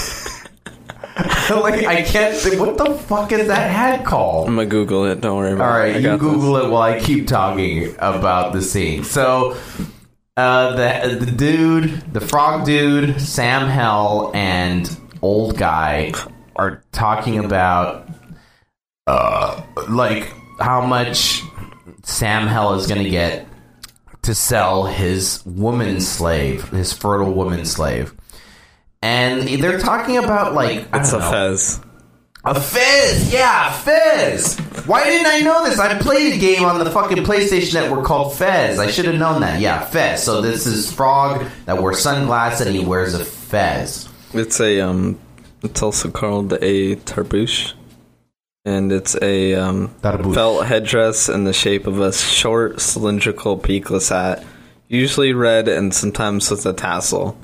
Like, I can't think... What the fuck is that hat called? I'm gonna Google it. Don't worry about All it. right, I you got Google this. it while I keep talking about the scene. So, uh, the the dude, the frog dude, Sam Hell, and old guy are talking about, uh, like, how much Sam Hell is gonna get to sell his woman slave, his fertile woman slave. And they're talking about, like, I It's a don't know. fez. A Fez! Yeah, Fez! Why didn't I know this? I played a game on the fucking PlayStation Network called Fez. I should have known that. Yeah, Fez. So this is Frog that wears sunglasses and he wears a Fez. It's a um. It's also called a tarbouche, and it's a um Tarbouche. felt headdress in the shape of a short cylindrical peakless hat, usually red and sometimes with a tassel.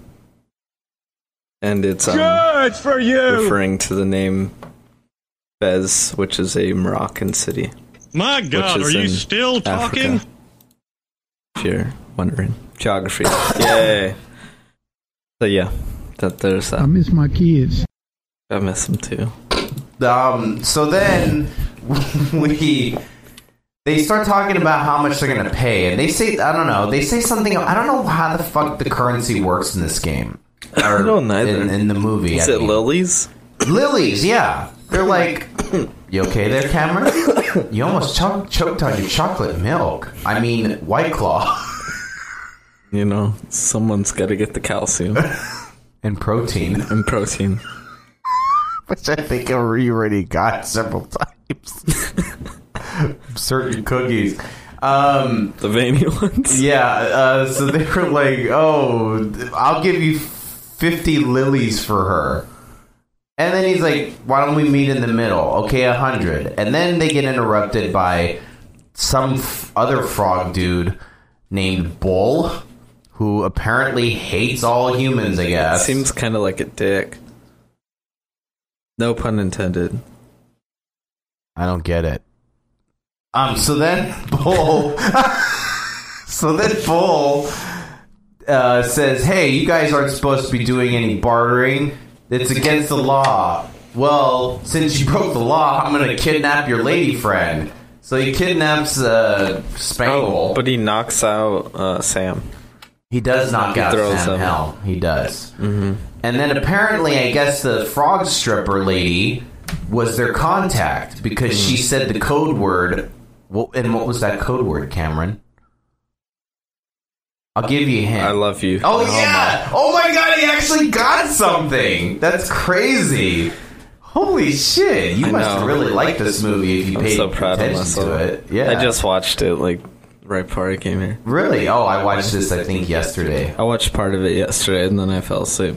And it's um, Good for you! referring to the name Fez, which is a Moroccan city. My God, which is are you in still talking? Africa, if you're wondering. Geography. Yay. So yeah, that there's that. I miss my kids. I miss them too. Um, so then we... They start talking about how much they're going to pay. And they say, I don't know, they say something... I don't know how the fuck the currency works in this game. Or I don't know in, in the movie. Is I it mean. lilies? Lilies, yeah. They're like, you okay there, Cameron? You almost cho- choked on your chocolate milk. I mean, White Claw. You know, someone's got to get the calcium. And protein. And protein. Which I think we already got several times. Certain cookies. Um, the veiny ones? Yeah, uh, so they were like, oh, I'll give you fifty lilies for her. And then he's like, why don't we meet in the middle? Okay, a hundred. And then they get interrupted by some f- other frog dude named Bull, who apparently hates all humans, I guess. Seems kind of like a dick. No pun intended. I don't get it. Um, so then Bull... so then Bull uh, says, hey, you guys aren't supposed to be doing any bartering. It's against the law. Well, since you broke the law, I'm going to kidnap your lady friend. So he kidnaps uh, Spangle. Oh, but he knocks out uh, Sam. He does knock He out throws Sam him. Hell. He does. Mm-hmm. And then apparently, I guess the frog stripper lady was their contact because she said the code word. Well, and what was that code word, Cameron? I'll give you a hint. I love you. Oh, yeah! Oh my god, he actually got something! That's crazy. Holy shit, you I must know. really like this movie if you I'm paid so proud of attention myself. to it. Yeah. I just watched it like right before I came here. Really? Oh, I watched this, I think, yesterday. I watched part of it yesterday and then I fell asleep.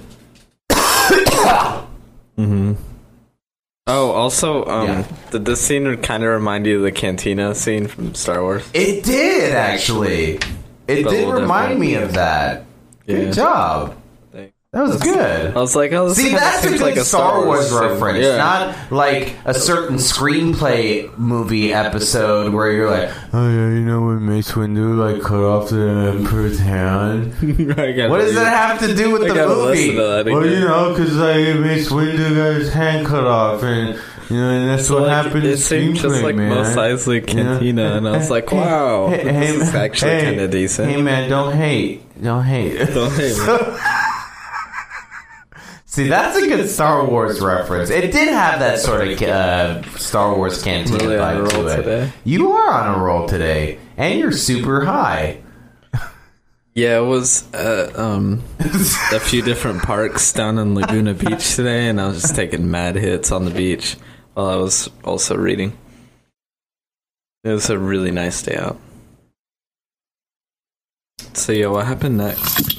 mm-hmm. Oh, also, um, Yeah. did this scene kind of remind you of the cantina scene from Star Wars? It did, actually. It But a did little remind different. me of that. Good Yeah. job. Thanks. That was good. I was like, oh, this See, kinda that's a seems good like a Star Wars scene. reference. Yeah. Not like a certain screenplay movie episode where you're like, oh yeah, you know when Mace Windu like cut off the Emperor's hand? I gotta What does read that have to do with I the gotta movie? listen to that Well, again. you know, because like Mace Windu got his hand cut off, and you know, and that's So, what like, happened in it seemed just screenplay, like man. Mos Eisley Cantina, You know? and I was like, wow, Hey, this hey, is actually hey, kind of decent. Hey man, don't hate, don't hate. Don't hate me. See, that's a good Star Wars reference. It did have that sort of uh, Star Wars cantina Really on a vibe roll to it. today. You are on a roll today, and you're super high. Yeah, it was uh, um, a few different parks down in Laguna Beach today, and I was just taking mad hits on the beach while I was also reading. It was a really nice day out. So, yeah, what happened next?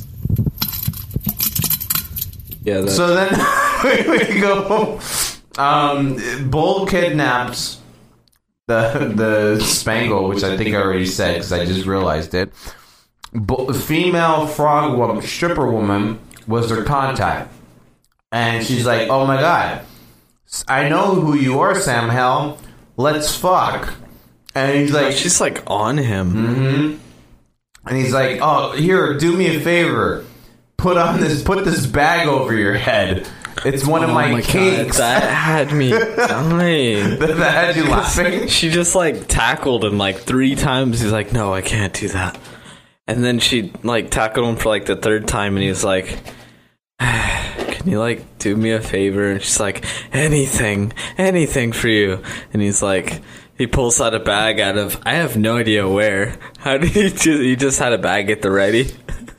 Yeah, that, So then we go. Um, Bull kidnaps the the Spangle, which I think I already said because I just realized it. Bu- female frog woman, stripper woman, was her contact, and she's like, "Oh my god, I know who you are, Sam Hell. Let's fuck." And he's like, she's like on him. Mm-hmm. And he's like, "Oh, here, do me a favor. Put on this, put this bag over your head. It's one of Oh my, my kinks." God, that had me dying. that, that had you laughing. She just like tackled him like three times. He's like, "No, I can't do that." And then she like tackled him for like the third time, and he was like, "Can you like do me a favor?" And she's like, "Anything, anything for you." And he's like, he pulls out a bag out of, I have no idea where. How did he just, he just had a bag at the ready?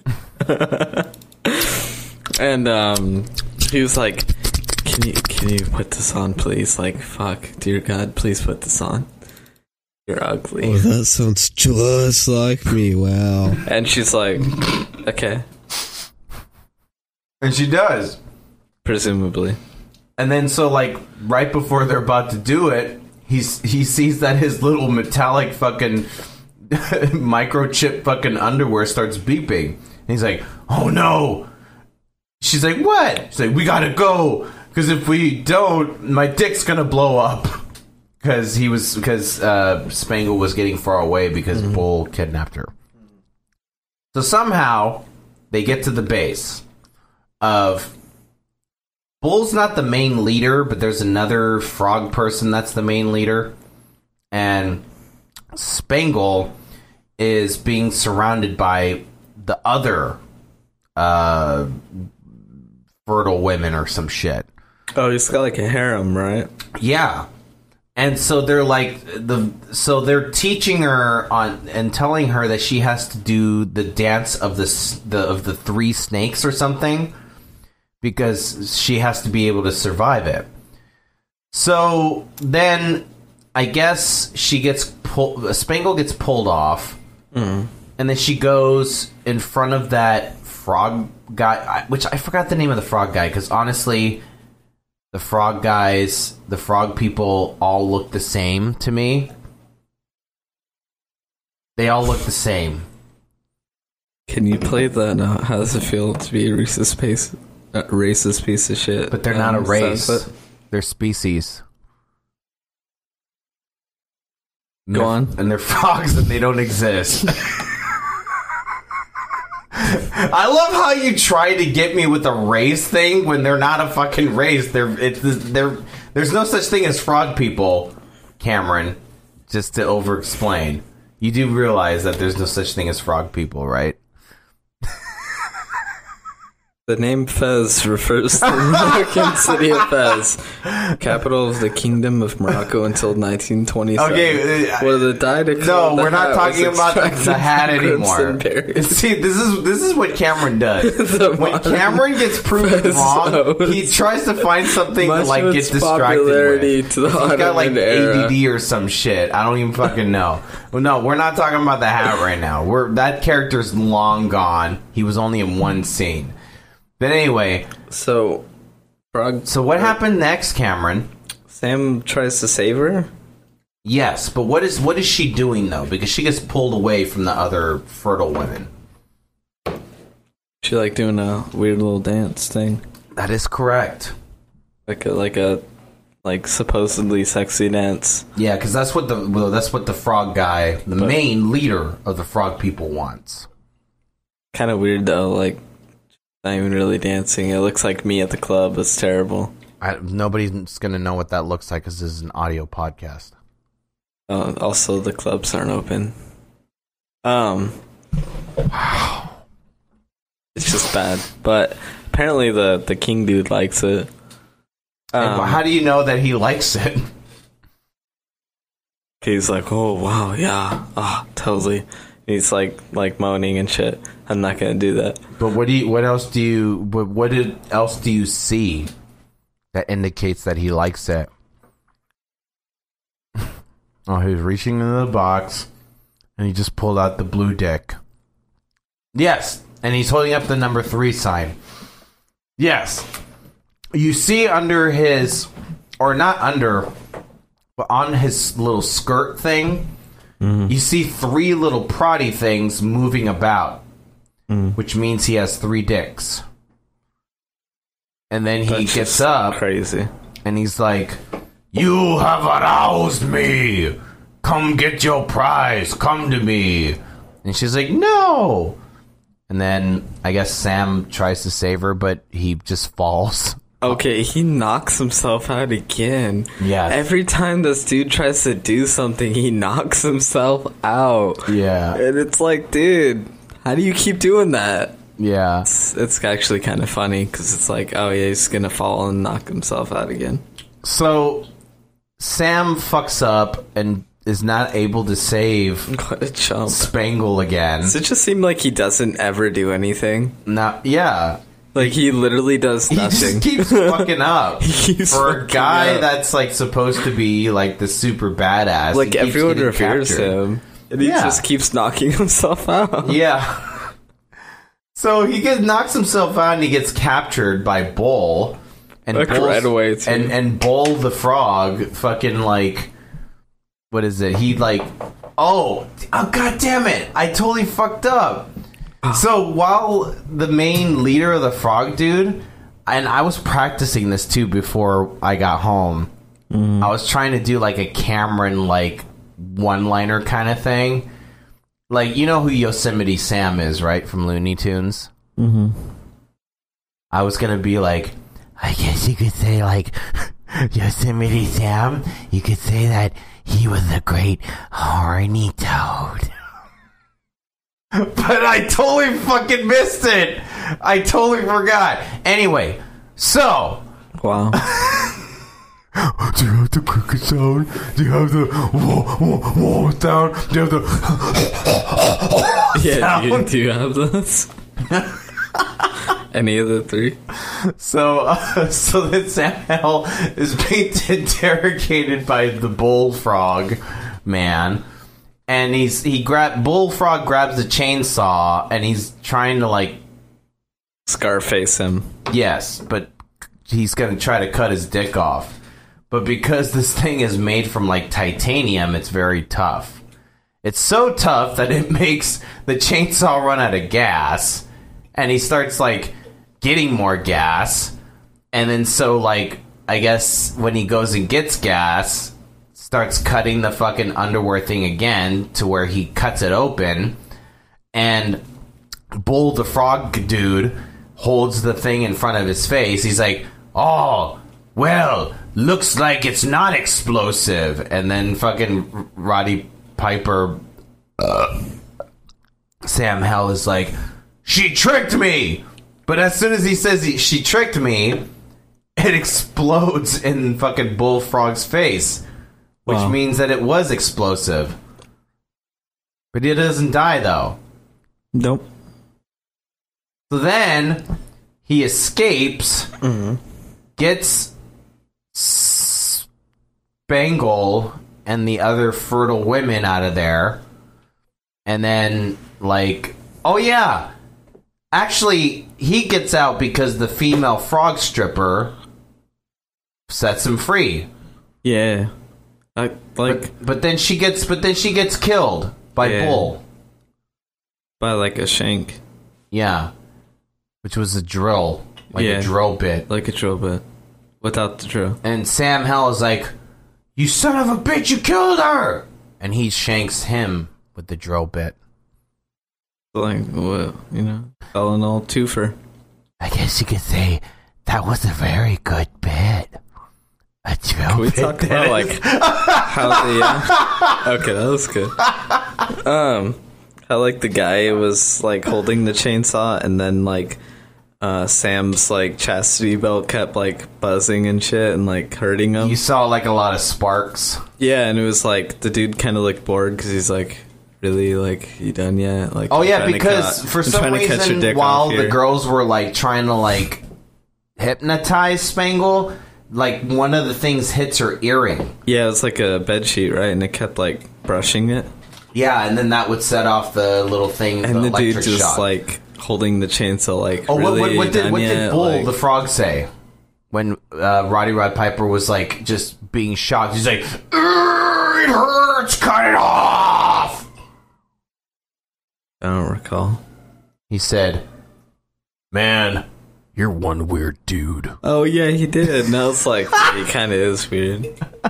And um, he was like, "Can you can you put this on, please? Like, fuck, dear God, please put this on. You're ugly." Oh, that sounds just like me. Wow. And she's like, "Okay." And she does. Presumably. And then so like right before they're about to do it, he's he sees that his little metallic fucking microchip fucking underwear starts beeping. And he's like, "Oh no." She's like, "What?" She's like, "We gotta go, because if we don't, my dick's gonna blow up." Because he was because uh, Spangle was getting far away because mm-hmm. Bull kidnapped her. So somehow they get to the base of Bull's not the main leader, but there's another frog person that's the main leader, and Spangle is being surrounded by the other uh, fertile women or some shit. Oh, he's got like a harem, right? Yeah. And so they're like the so they're teaching her on and telling her that she has to do the dance of the the of the three snakes or something, because she has to be able to survive it. So then I guess she gets pulled, Spangle gets pulled off, mm. and then she goes in front of that frog guy, which I forgot the name of the frog guy, because honestly, the frog guys, the frog people all look the same to me. They all look the same. Can you play that? Uh, how does it feel to be a racist piece, a racist piece of shit? But they're not um, a race. It? They're species. Go Go on. And they're frogs and they don't exist. I love how you try to get me with a race thing when they're not a fucking race. They're it's they're there's no such thing as frog people, Cameron. Just to over-explain, you do realize that there's no such thing as frog people, right? The name Fez refers to the Moroccan city of Fez, capital of the Kingdom of Morocco until nineteen twenty-seven. Okay, uh, where the dye to no, we're not hat talking was about the, extracted the hat from anymore. crimson berries. See, this is this is what Cameron does. The When modern Cameron gets proven Fez wrong, knows he tries to find something to much like of get its distracted popularity with. to the He's got like Ottoman era. A D D or some shit. I don't even fucking know. Well, no, we're not talking about the hat right now. We're that character's long gone. He was only in one scene. But anyway, So, frog. so what happened next, Cameron? Sam tries to save her. Yes, but what is what is she doing though? Because she gets pulled away from the other fertile women. She like doing a weird little dance thing, That is correct. like a like a like supposedly sexy dance. Yeah, because that's what the well, that's what the frog guy, the But- main leader of the frog people, wants. Kind of weird though. Like, not even really dancing. It looks like me at the club. It's terrible. I, nobody's gonna know what that looks like because this is an audio podcast. Uh, also, the clubs aren't open. Um, wow, it's just bad. But apparently the the king dude likes it. And Um, how do you know that he likes it? He's like, oh wow, yeah, ah, totally. He's like like moaning and shit. I'm not gonna do that. But what do you? What else do you? What, what did, else do you see that indicates that he likes it? Oh, he was reaching into the box, and he just pulled out the blue dick. Yes, and he's holding up the number three sign. Yes, you see under his, or not under, but on his little skirt thing, mm-hmm. you see three little proddy things moving about, mm. which means he has three dicks. And then he That's gets up, crazy, and he's like, "You have aroused me. Come get your prize. Come to me." And she's like, "No." And then I guess Sam tries to save her, but he just falls. Okay, he knocks himself out again. Yeah. Every time this dude tries to do something, he knocks himself out. Yeah. And it's like, dude, how do you keep doing that? Yeah. It's, it's actually kind of funny because it's like, oh yeah, he's gonna fall and knock himself out again. So Sam fucks up and is not able to save What a chump. Spangle again. Does it just seem like he doesn't ever do anything? Not, yeah. Like, he literally does He nothing. just keeps fucking up. He keeps For a fucking guy up. that's like supposed to be like the super badass. Like, he keeps everyone getting reveres captured. him. And he Yeah. just keeps knocking himself out. Yeah. So he gets knocks himself out and he gets captured by Bull. And Like, Bull's- right away, too. And and Bull the frog fucking like, what is it? He like, oh, oh god damn it! I totally fucked up. So while the main leader of the frog dude, and I was practicing this too before I got home. I was trying to do like a Cameron like one-liner kind of thing. Like, you know who Yosemite Sam is, right? From Looney Tunes? Mm-hmm. I was going to be like, I guess you could say, like, Yosemite Sam, you could say that he was a great horny toad. But I totally fucking missed it. I totally forgot. Anyway, so. Wow. Do you have the cricket sound? Do you have the whoa, whoa, whoa sound? Do you have the Yeah, do you, sound? do you have those? Any of the three? So, uh, so then Sam Hell is being interrogated by the bullfrog man, and he's he grab bullfrog grabs the chainsaw and he's trying to like Scarface him. yes, but he's gonna try to cut his dick off. But because this thing is made from like titanium, it's very tough. It's so tough that it makes the chainsaw run out of gas, and he starts like getting more gas, and then so like I guess when he goes and gets gas, starts cutting the fucking underwear thing again to where he cuts it open, and Bull the frog dude holds the thing in front of his face. He's like, oh, well, looks like it's not explosive. And then fucking Roddy Piper, uh, Sam Hell is like, she tricked me. But as soon as he says he, she tricked me, it explodes in fucking Bullfrog's face, which Wow. means that it was explosive. But he doesn't die, though. Nope. So then he escapes, Mm-hmm. gets Spangle and the other fertile women out of there, and then, like, oh yeah, actually, he gets out because the female frog stripper sets him free. Yeah. I, like, But, but then she gets, but then she gets killed by Yeah. Bull. by like a shank. Yeah, which was a drill, like Yeah. a drill bit. Like a drill bit. Without the drill. And Sam Hell is like, you son of a bitch, you killed her! And he shanks him with the drill bit. Like, well, you know, all in all, twofer. I guess you could say that was a very good bit. A drill Can we bit. talk about, like, how the, uh, okay, that was good. Um, how, like, the guy was, like, holding the chainsaw, and then, like, uh, Sam's like chastity belt kept like buzzing and shit and like hurting him. You saw like a lot of sparks. Yeah, and it was like the dude kind of looked bored because he's like, really, like, you done yet? Like, oh I'm yeah, trying to because cut- for I'm some trying to catch your reason, dick while off the here. girls were like trying to like hypnotize Spangle, like one of the things hits her earring. Yeah, it was like a bed sheet, right? And it kept like brushing it. Yeah, and then that would set off the little thing. And the, the dude electric just shock. like holding the chainsaw, like, Oh, what, really what, what did done what yet? did Bull Like- the frog say when uh, Roddy Rod Piper was like just being shocked? He's like, "Urgh, "It hurts, cut it off." I don't recall. He said, "Man, you're one weird dude." Oh yeah, he did. And I was like, yeah, he kind of is weird.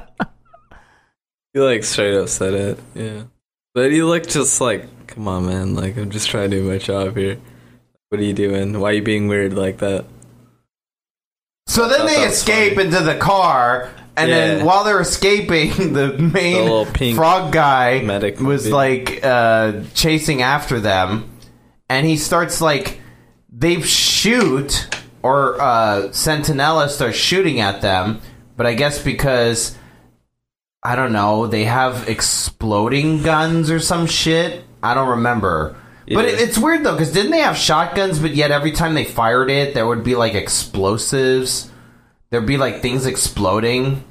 He like straight up said it, yeah. But he looked just like, come on, man. Like, I'm just trying to do my job here. What are you doing? Why are you being weird like that? So then thought they that was escape funny. into the car, and Yeah. then while they're escaping, the main The little pink frog guy medic was movie. like uh, chasing after them, and he starts like they shoot, or uh, Sentinella starts shooting at them, but I guess because I don't know, they have exploding guns or some shit. I don't remember. But Yeah. it, it's weird though, because didn't they have shotguns? But yet every time they fired it, there would be like explosives. There'd be like things exploding.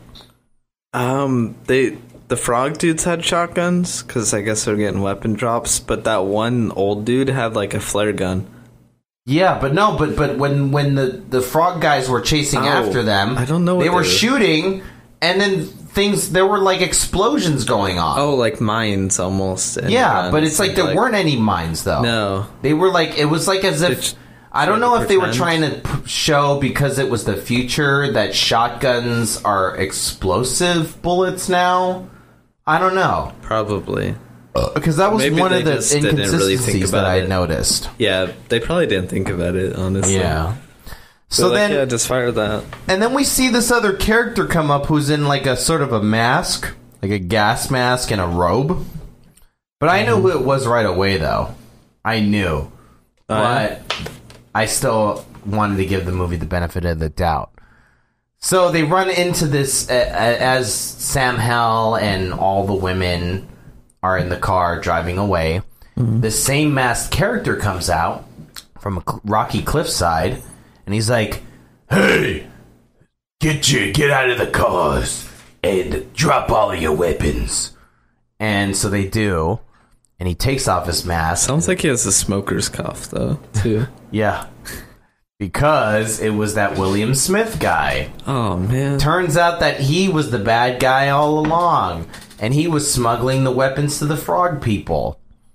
Um, they the frog dudes had shotguns because I guess they're getting weapon drops. But that one old dude had like a flare gun. Yeah, but no, but but when when the, the frog guys were chasing Oh, after them, I don't know what they they were were- shooting, and then things there were like explosions going on. Oh, like mines almost. and yeah, but guns it's like and, there weren't any mines though. No. They were like, it was like as if, It's- I don't trying know to if they were pretend. trying to p- show, because it was the future, that shotguns are explosive bullets now. I don't know. Probably. Because that was Maybe one they of the just didn't really think inconsistencies that about I it. noticed. Yeah, they probably didn't think about it, honestly. Yeah. So So like, then, yeah, just fire that. and then we see this other character come up who's in like a sort of a mask, like a gas mask and a robe. But I knew who it was right away, though. I knew. But I still wanted to give the movie the benefit of the doubt. So they run into this uh, as Sam Hell and all the women are in the car driving away. The same masked character comes out from a cl- rocky cliffside, and he's like, Hey, get you, get out of the cars and drop all of your weapons. and so they do, and he takes off his mask. Sounds like he has a smoker's cough, though, too. Yeah. Because it was that William Smith guy. Oh, man. Turns out that he was the bad guy all along, and he was smuggling the weapons to the frog people.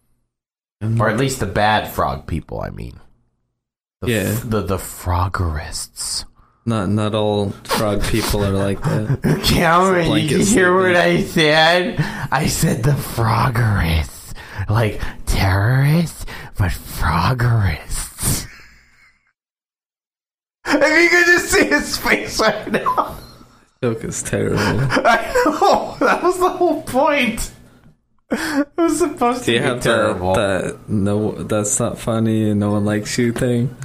Or at least the bad frog people, I mean. The Yeah. F- the, the froggerists. Not not all frog people are like that. Cameron, Blanket you hear what statement. I said? I said the froggerists. Like terrorists, but froggerists. If you could just see his face right now. Joke is terrible. I know. That was the whole point. It was supposed Do to you be have terrible. that, that no, that's not funny and no one likes you thing?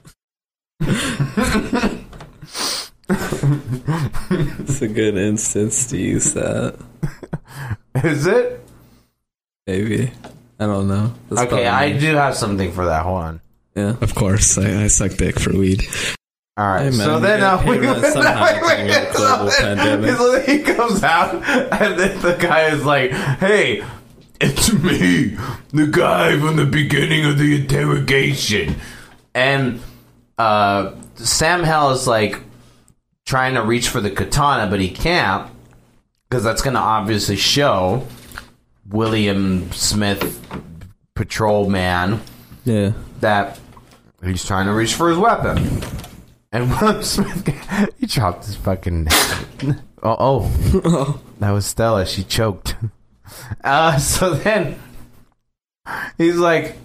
It's a good instance to use that. Is it? Maybe. I don't know. That's Okay, probably I me. do have something for that. Hold on. Yeah. Of course, I, I suck dick for weed. All right. Hey, man, so we then gotta uh, pay we, rent somehow during a global so pandemic. so he comes out, and then the guy is like, "Hey, It's me, the guy from the beginning of the interrogation. and uh, Sam Hell is like trying to reach for the katana, but he can't because that's going to obviously show William Smith, patrolman, Yeah. that he's trying to reach for his weapon. And William Smith, he dropped his fucking. Oh, oh, that was Stella. She choked. Uh, so then he's like,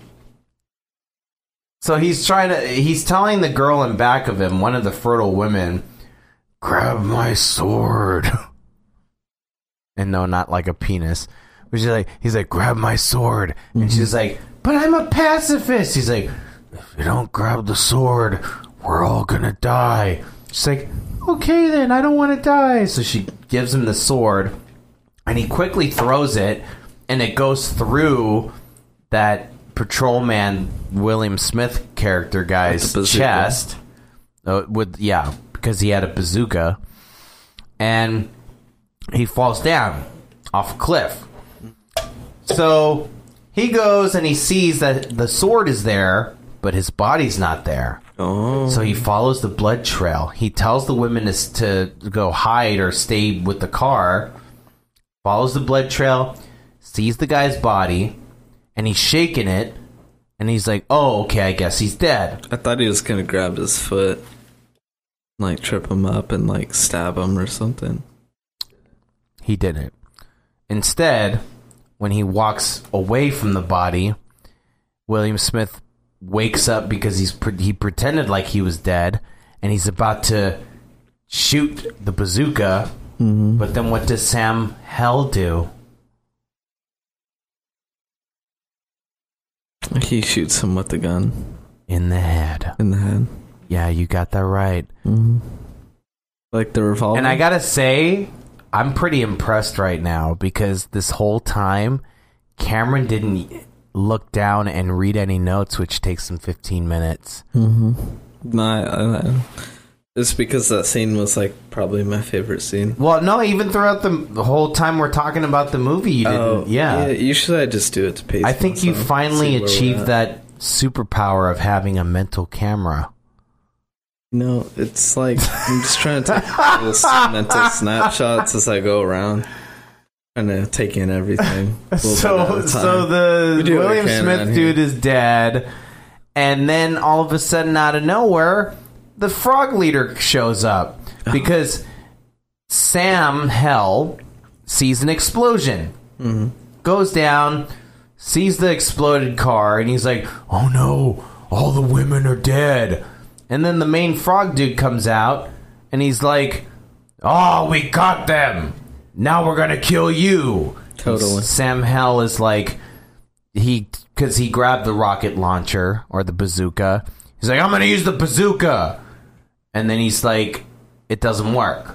so he's trying to, he's telling the girl in back of him, one of the fertile women, grab my sword. And no, not like a penis. But she's like, he's like, grab my sword. And she's like, but I'm a pacifist. He's like, if you don't grab the sword, we're all gonna die. She's like, okay then, I don't want to die. So she gives him the sword, and he quickly throws it, and it goes through that patrolman William Smith character guy's chest. Uh, with yeah, because he had a bazooka, and he falls down off a cliff. So he goes and he sees that the sword is there, but his body's not there. Oh. So he follows the blood trail. He tells the women to, to go hide or stay with the car. Follows the blood trail, sees the guy's body, and he's shaking it. And he's like, oh, okay, I guess he's dead. I thought he was going to grab his foot, like trip him up and like stab him or something. He didn't. Instead, when he walks away from the body, William Smith wakes up because he's pre- he pretended like he was dead, and he's about to shoot the bazooka. Mm-hmm. But then what does Sam Hell do? He shoots him with the gun. In the head. In the head. Yeah, you got that right. Mm-hmm. Like the revolver. And I gotta say, I'm pretty impressed right now because this whole time, Cameron didn't look down and read any notes, which takes him fifteen minutes. Mm-hmm. No, I, I, it's because that scene was like probably my favorite scene. Well, no, even throughout the, the whole time we're talking about the movie, you didn't. Oh, yeah. yeah. Usually I just do it to pace. I think myself, you finally achieved at. that superpower of having a mental camera. No, it's like I'm just trying to take little mental snapshots as I go around, trying to take in everything. So, so the William Smith dude is dead, and then all of a sudden, out of nowhere, the frog leader shows up because Sam Hell sees an explosion, mm-hmm. goes down, sees the exploded car, and he's like, "Oh no, all the women are dead." And then the main frog dude comes out, and he's like, "Oh, we got them. Now we're gonna kill you." Totally. Sam Hell is like, he, because he grabbed the rocket launcher, or the bazooka. He's like, "I'm gonna use the bazooka." And then he's like, it doesn't work.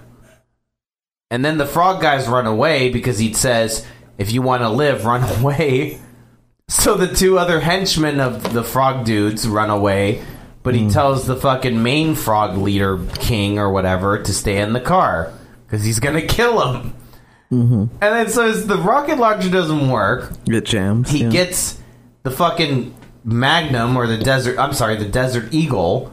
And then the frog guys run away because he says, if you want to live, run away. So the two other henchmen of the frog dudes run away. But he mm. tells the fucking main frog leader, king or whatever, to stay in the car because he's gonna kill him. Mm-hmm. And then so as the rocket launcher doesn't work, get jammed. He yeah. gets the fucking Magnum or the desert. I'm sorry, the Desert Eagle.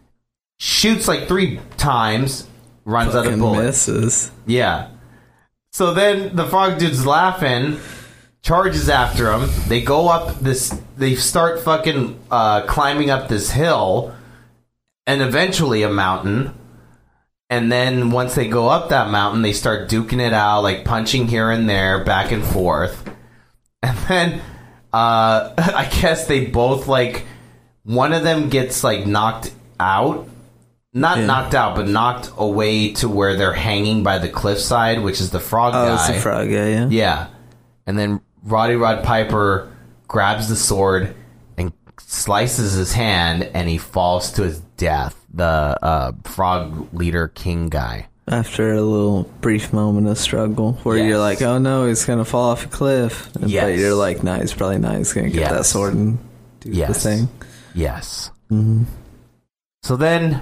Shoots like three times, runs fucking out of bullets. Misses. Yeah. So then the frog dude's laughing. Charges after him. They go up this. They start fucking uh, climbing up this hill, and eventually a mountain. And then once they go up that mountain, they start duking it out, like punching here and there, back and forth. And then uh, I guess they both like one of them gets like knocked out, not yeah. knocked out, but knocked away to where they're hanging by the cliffside, which is the frog oh, guy. It's the frog guy, yeah. Yeah, and then Roddy Rod Piper grabs the sword and slices his hand, and he falls to his death. The uh, frog leader king guy. After a little brief moment of struggle where yes. you're like, oh no, he's going to fall off a cliff. Yes. But you're like, no, he's probably not. He's going to get yes. that sword and do yes. the thing. Yes. Mm-hmm. So then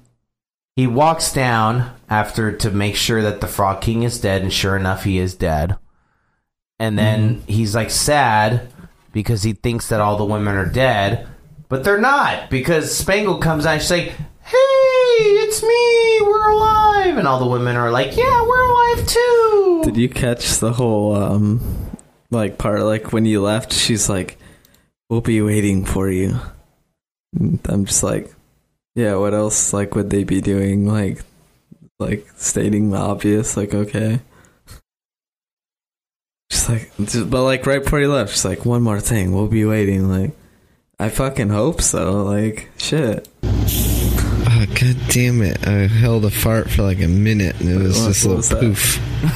he walks down after to make sure that the Frog King is dead, and sure enough, he is dead. And then mm-hmm. he's like sad because he thinks that all the women are dead, but they're not, because Spangle comes out and she's like, "Hey, it's me, we're alive." And all the women are like, "Yeah, we're alive too." Did you catch the whole um like part, like when you left, she's like, "We'll be waiting for you." And I'm just like, yeah, what else like would they be doing? Like like stating the obvious, like, okay. She's like, but like right before you left, she's like, "One more thing, we'll be waiting." Like, I fucking hope so. Like, shit. Oh, God damn it. I held a fart for like a minute and it was what, just a little poof.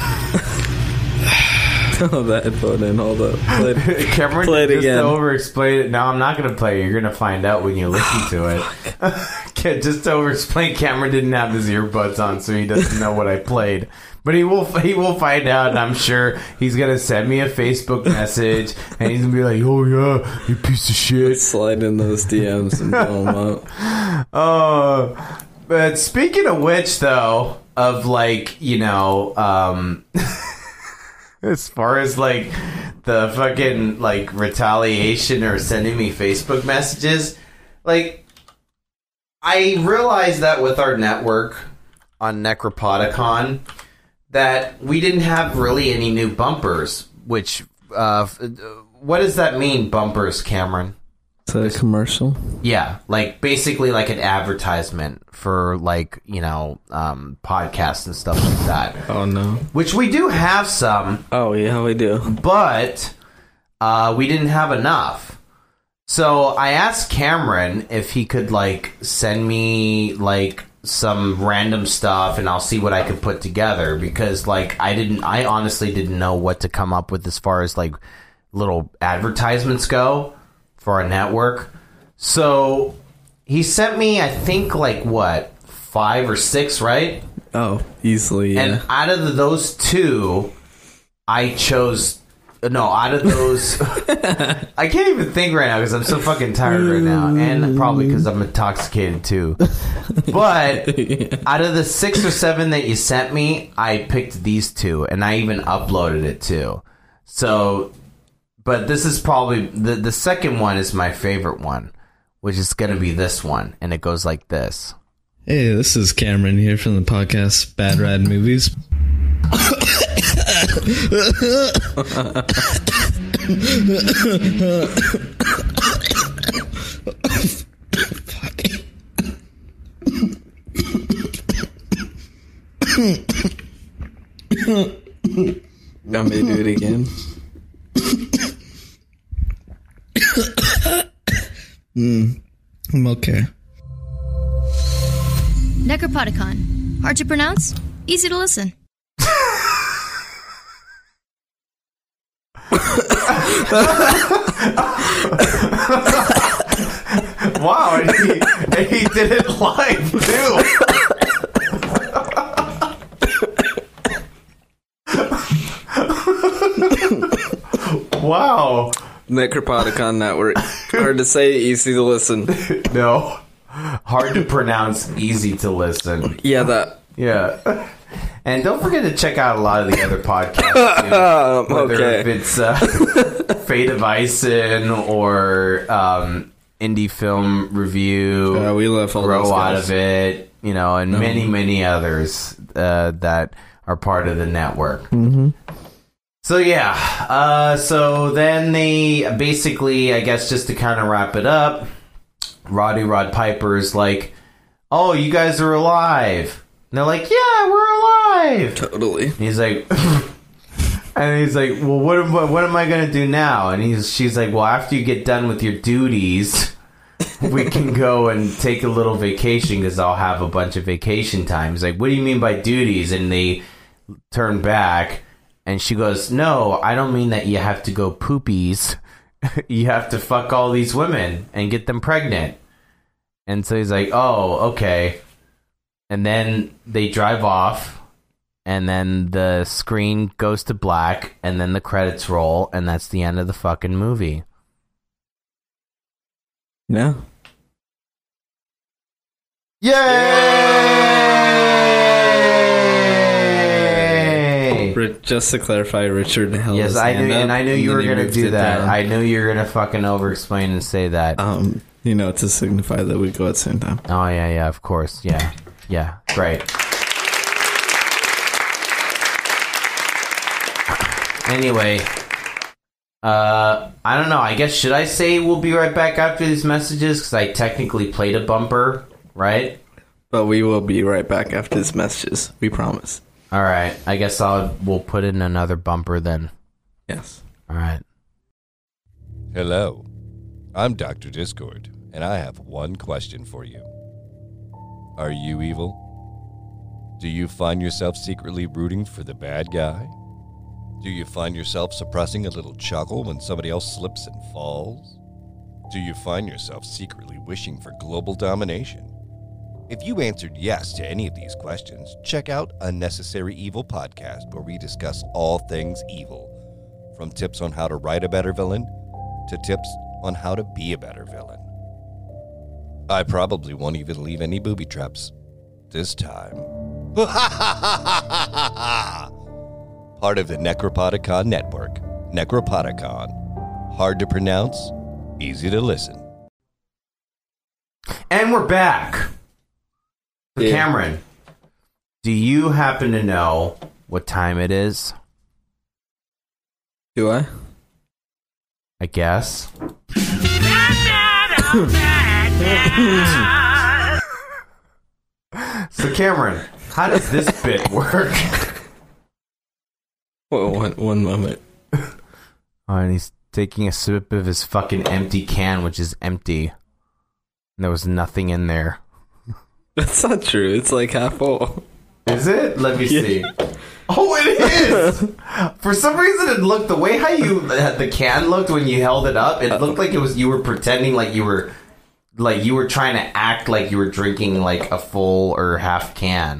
Oh, that headphone in. Hold up. Play it, Cameron, play it just again. to over explain it. Now I'm not going to play it. You're going to find out when you listen to it. Yeah, just to explain, Cameron didn't have his earbuds on, so he doesn't know what I played. But he will he will find out, and I'm sure he's going to send me a Facebook message, and he's going to be like, oh, yeah, you piece of shit. Slide in those D Ms and blow them up. Oh, but speaking of which, though, of, like, you know, um, as far as, like, the fucking, like, retaliation or sending me Facebook messages, like, I realized that with our network on Necropodicon, that we didn't have really any new bumpers, which, uh, what does that mean, bumpers, Cameron? Is that a commercial? Yeah, like, basically like an advertisement for, like, you know, um, podcasts and stuff like that. Oh, no. Which we do have some. Oh, yeah, we do. But, uh, we didn't have enough. So, I asked Cameron if he could, like, send me, like, some random stuff, and I'll see what I could put together, because, like, I didn't, I honestly didn't know what to come up with as far as, like, little advertisements go for a network. So he sent me, I think, like, what, five or six, right? Oh, easily, yeah. And out of those two, I chose, no, out of those, I can't even think right now because I'm so fucking tired right now, and probably because I'm intoxicated too. But out of the six or seven that you sent me, I picked these two, and I even uploaded it too. So, but this is probably, the, the second one is my favorite one, which is going to be this one, and it goes like this. Hey, this is Cameron here from the podcast Bad Rad Movies. Want me to do it again? mm, I'm okay. Necropodicon. Hard to pronounce, easy to listen. Wow, and he, and he did it live too. Wow. Necropodicon Network. Hard to say, easy to listen. No. Hard to pronounce, easy to listen. Yeah, that. Yeah. And don't forget to check out a lot of the other podcasts. Too. Whether okay. if it's uh, Fate of Ison or um, Indie Film Review. Yeah, we love all Grow those Out guys. of It, you know, and No. many, many others uh, that are part of the network. Mm-hmm. So, yeah. Uh, so then they basically, I guess, just to kind of wrap it up, Roddy Rod Piper's like, oh, you guys are alive. And they're like, yeah, we're alive. Totally. And he's like, and he's like, well, what am, what am I going to do now? And he's, she's like, well, after you get done with your duties, we can go and take a little vacation because I'll have a bunch of vacation time. He's like, what do you mean by duties? And they turn back, and she goes, no, I don't mean that you have to go poopies. You have to fuck all these women and get them pregnant. And so he's like, oh, okay. And then they drive off, and then the screen goes to black, and then the credits roll, and that's the end of the fucking movie. Yeah. Yay! Ri- Just to clarify, Richard held Yes, his I hand knew, up, and I knew you then were he gonna moved do it that. down. I knew you were gonna fucking over-explain and say that. Um, you know, to signify that we go at the same time. Oh yeah, yeah, of course, yeah, yeah, great. Anyway, uh, I don't know. I guess should I say we'll be right back after these messages because I technically played a bumper, right? But we will be right back after these messages. We promise. All right. I guess I'll we'll put in another bumper then. Yes. All right. Hello, I'm Doctor Discord, and I have one question for you. Are you evil? Do you find yourself secretly rooting for the bad guy? Do you find yourself suppressing a little chuckle when somebody else slips and falls? Do you find yourself secretly wishing for global domination? If you answered yes to any of these questions, check out Unnecessary Evil Podcast, where we discuss all things evil, from tips on how to write a better villain to tips on how to be a better villain. I probably won't even leave any booby traps this time. Part of the Necropodicon Network. Necropodicon. Hard to pronounce, easy to listen. And we're back. Yeah. Cameron, do you happen to know what time it is? Do I? I guess. So, Cameron, how does this bit work? Well, one, one moment. Oh, and he's taking a sip of his fucking empty can, which is empty. And there was nothing in there. That's not true. It's like half full. Is it? Let me Yeah. see. Oh, it is! For some reason, it looked, the way how you, the can looked when you held it up, it looked like it was, you were pretending like you were, like you were trying to act like you were drinking like a full or half can.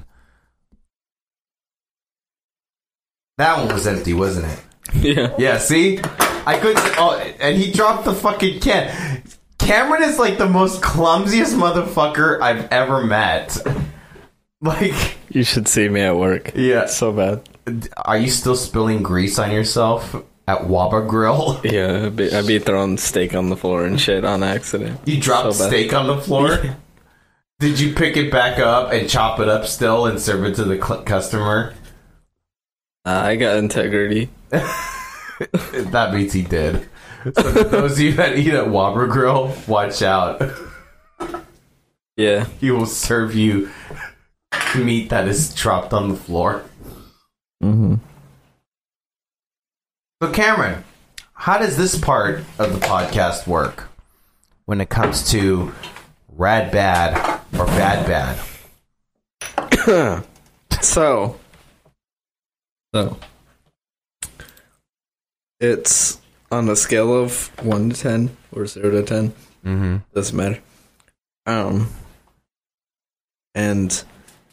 That one was empty, wasn't it? Yeah. Yeah, see? I couldn't, oh, and he dropped the fucking can. Cameron is like the most clumsiest motherfucker I've ever met. Like, You should see me at work. yeah. So bad. Are you still spilling grease on yourself at Waba Grill? Yeah, I'd be, I'd be throwing steak on the floor and shit on accident. You dropped So bad. steak on the floor? Did you pick it back up and chop it up still and serve it to the cl- customer? Uh, I got integrity. That means he did. So for those of you that eat at Waba Grill, watch out. Yeah. He will serve you meat that is dropped on the floor. Mm-hmm. So, Cameron, how does this part of the podcast work when it comes to rad bad or bad bad? So. So. It's on a scale of one to ten or zero to ten. Mm-hmm. Doesn't matter. Um. And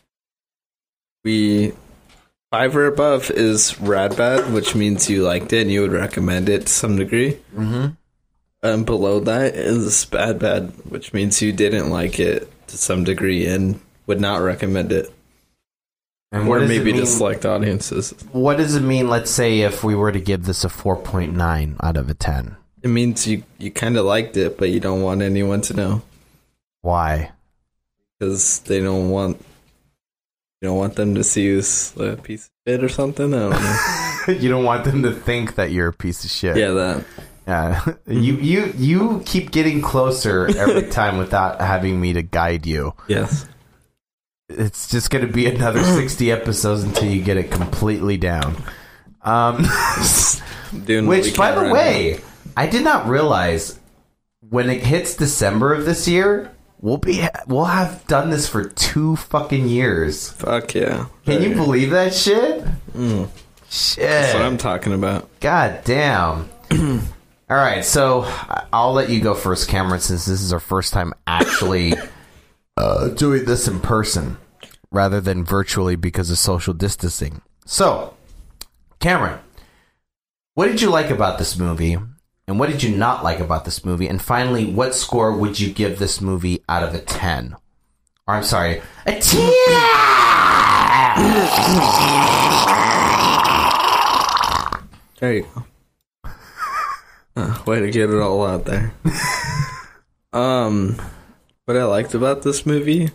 we five or above is rad bad, which means you liked it and you would recommend it to some degree. Mm-hmm. And below that is bad bad, which means you didn't like it to some degree and would not recommend it. And or what does maybe it mean- disliked audiences. What does it mean, let's say, if we were to give this a four point nine out of a ten? It means you, you kind of liked it, but you don't want anyone to know. Why? Because they don't want you don't want them to see you as a piece of shit or something. I don't know. You don't want them to think that you're a piece of shit. Yeah, that. Yeah. you, you, you keep getting closer every time without having me to guide you. Yes. It's just going to be another sixty episodes until you get it completely down. Um, Doing what we which, by can the right way, I did not realize when it hits December of this year, we'll be we'll have done this for two fucking years. Fuck yeah! Can you Right. believe that shit? Mm. Shit. That's what I'm talking about. God damn. All right, so I- I'll let you go first, Cameron, since this is our first time actually uh, doing this in person rather than virtually because of social distancing. So, Cameron, what did you like about this movie? And what did you not like about this movie? And finally, what score would you give this movie out of a ten? Or, I'm sorry, a ten! There you go. Uh, way to get it all out there. um, what I liked about this movie,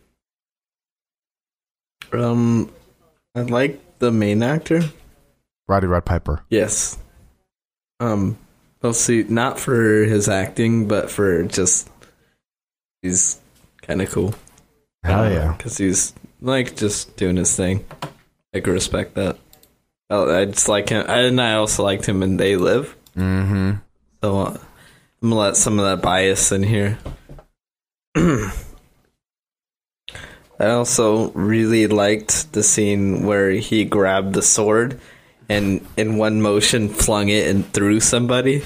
um, I liked the main actor. Roddy Rod Piper. Yes. Um, mostly not for his acting, but for just he's kind of cool. Hell yeah. Because he's like just doing his thing. I can respect that. I I just like him, and I also liked him in They Live. Mm-hmm. So uh, I'm gonna let some of that bias in here. I also really liked the scene where he grabbed the sword and in one motion flung it and threw somebody.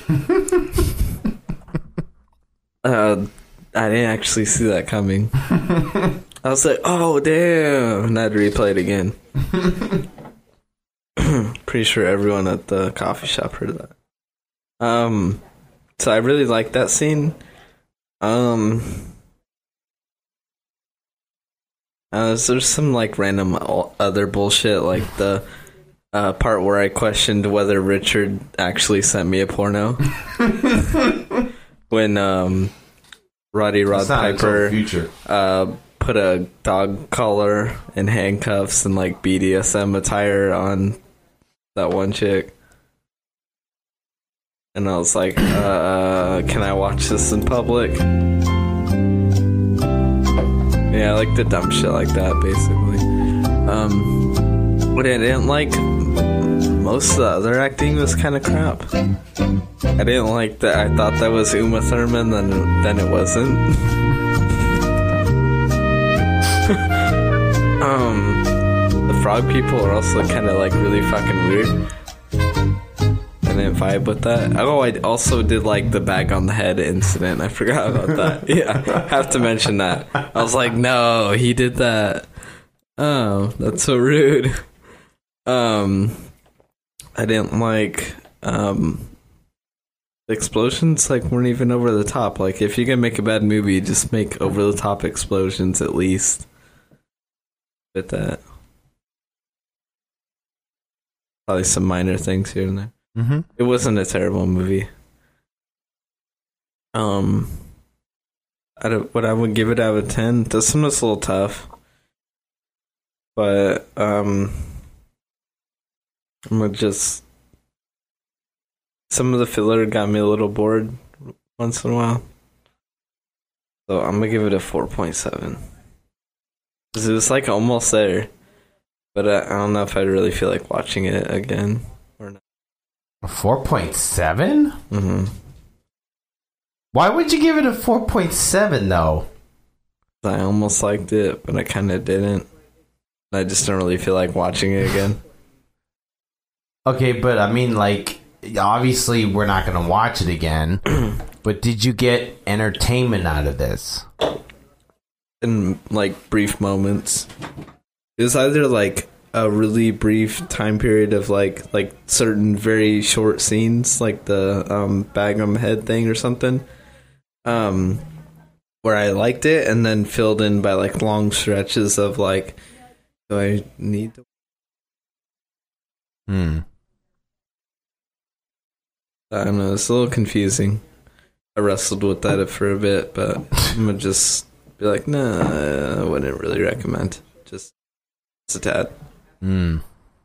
uh, I didn't actually see that coming. I was like, oh, damn. And I'd replay it again. Pretty sure everyone at the coffee shop heard that. Um, so I really like that scene. Um, uh, there's some like random other bullshit, like the uh, part where I questioned whether Richard actually sent me a porno. When um, Roddy Rod Piper uh, put a dog collar and handcuffs and like B D S M attire on that one chick. And I was like, uh, can I watch this in public? Yeah, like the dumb shit like that, basically. Um, what I didn't like, most of the other acting was kind of crap. I didn't like that. I thought that was Uma Thurman, then, then it wasn't. um, the frog people are also kind of like really fucking weird. I didn't vibe with that. Oh, I also did like the bag on the head incident. I forgot about that. Yeah, have to mention that. I was like, no, he did that. Oh, that's so rude. Um, I didn't like um the explosions. Like, weren't even over the top. Like, if you're gonna make a bad movie, just make over the top explosions at least. With that, probably some minor things here and there. Mm-hmm. It wasn't a terrible movie. Um, out of what I would give it out of ten. This one was a little tough, but um, I'm gonna just. Some of the filler got me a little bored once in a while, so I'm gonna give it a four point seven. It was like almost there, but I, I don't know if I'd really feel like watching it again or not. four point seven? Mm-hmm. Why would you give it a four point seven, though? I almost liked it, but I kind of didn't. I just don't really feel like watching it again. Okay, but I mean, like, obviously we're not going to watch it again, but did you get entertainment out of this? In, like, brief moments. It was either, like, a really brief time period of like like certain very short scenes, like the um, bag on the head thing or something, um, where I liked it, and then filled in by like long stretches of like, do I need to? Hmm. I don't know. It's a little confusing. I wrestled with that for a bit, but I'm gonna just be like, nah, I wouldn't really recommend. Just, just a tad. Hmm.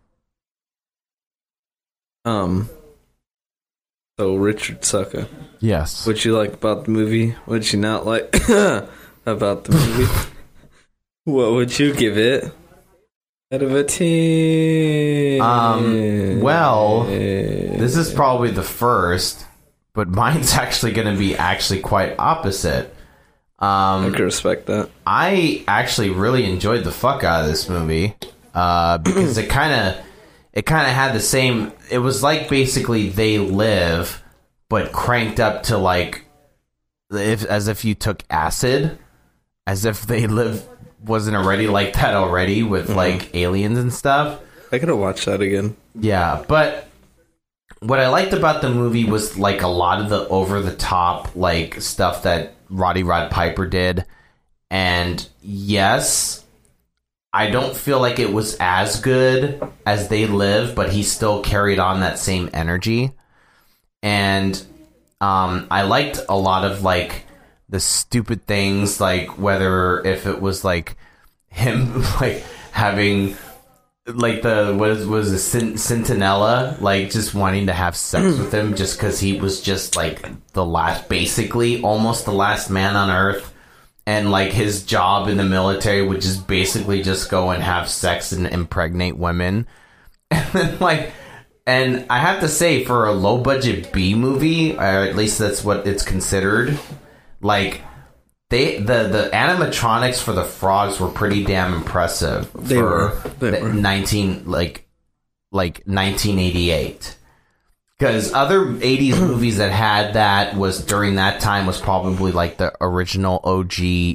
Um. So Richard Sucker. Yes. What'd you like about the movie? What'd you not like about the movie? What would you give it out of a ten? Um. Well, this is probably the first, but mine's actually going to be actually quite opposite. Um, I can respect that. I actually really enjoyed the fuck out of this movie. Uh, because it kind of, it kind of had the same. It was like basically They Live, but cranked up to like, if as if you took acid, as if They Live wasn't already like that already with mm-hmm. like aliens and stuff. I gotta watch that again. Yeah, but what I liked about the movie was like a lot of the over the top like stuff that Roddy Rod Piper did, and yes. I don't feel like it was as good as They Live, but he still carried on that same energy. And um, I liked a lot of, like, the stupid things, like, whether if it was, like, him, like, having, like, the, what was, was it, Centinella, like, just wanting to have sex with him just because he was just, like, the last, basically, almost the last man on Earth. And, like, his job in the military would just basically just go and have sex and impregnate women. And then, like, and I have to say, for a low-budget B-movie, or at least that's what it's considered, like, they the, the animatronics for the frogs were pretty damn impressive. They for were. They were. nineteen, like, like, nineteen eighty-eight. Because other eighties movies that had that was during that time was probably like the original O G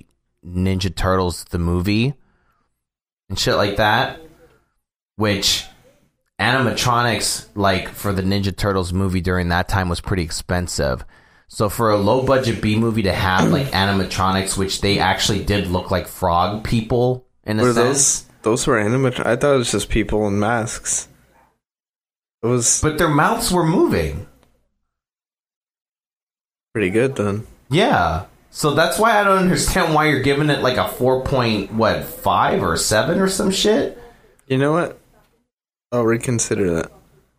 Ninja Turtles the movie and shit like that, which animatronics, like, for the Ninja Turtles movie during that time was pretty expensive. So for a low-budget B-movie to have, like, animatronics, which they actually did look like frog people, in a were sense. Those, those were animatronics? I thought it was just people in masks. It was... But their mouths were moving. Pretty good, then. Yeah. So that's why I don't understand why you're giving it, like, a four point, what, five or seven or some shit? You know what? I'll reconsider that.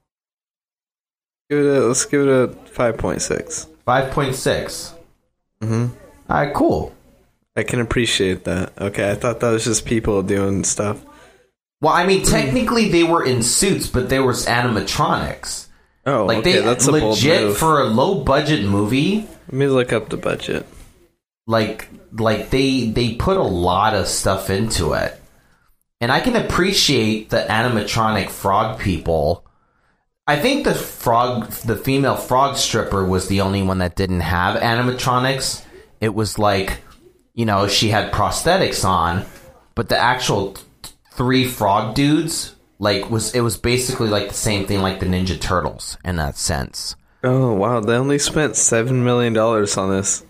Give it a, let's give it a five point six. five point six. Mm-hmm. All right, cool. I can appreciate that. Okay, I thought that was just people doing stuff. Well, I mean, technically they were in suits, but they were animatronics. Oh, like okay, they that's a bold legit move. For a low budget movie. Let me look up the budget. Like, like they they put a lot of stuff into it, and I can appreciate the animatronic frog people. I think the frog, the female frog stripper, was the only one that didn't have animatronics. It was like, you know, she had prosthetics on, but the actual th- three frog dudes, like, was it was basically like the same thing like the Ninja Turtles in that sense. Oh wow, they only spent seven million dollars on this.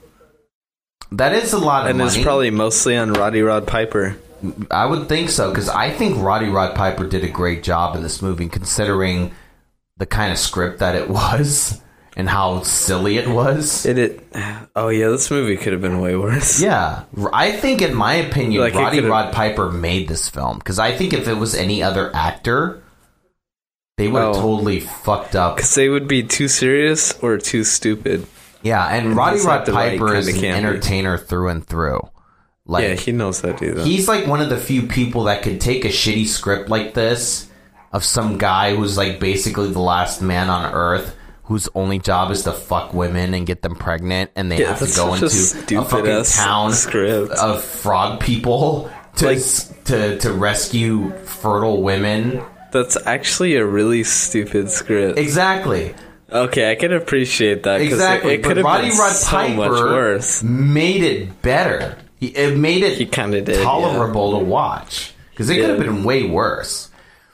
That is a lot of and money. And it's probably mostly on Roddy Rod Piper. I would think so, because I think Roddy Rod Piper did a great job in this movie, considering the kind of script that it was and how silly it was. It, it oh yeah, this movie could have been way worse. Yeah, I think, in my opinion, Like, Roddy Rod Piper made this film, because I think if it was any other actor, they would have Oh. totally fucked up. Because they would be too serious or too stupid. Yeah, and, And Roddy he's Rod like the right Piper is kinda an campy. entertainer through and through. Like, Yeah, he knows how to do that. He's like one of the few people that could take a shitty script like this of some guy who's like basically the last man on earth, whose only job is to fuck women and get them pregnant, and they Yeah, have to that's go such a into a stupid fucking ass town script. of frog people to, Like- to to rescue fertile women. That's actually a really stupid script. Exactly. Okay, I can appreciate that. 'Cause Exactly. It, it but could have Roddy been Rod so Piper much worse. made it better. He, it made it He kind of did. tolerable to watch, because it could have Yeah. been way worse.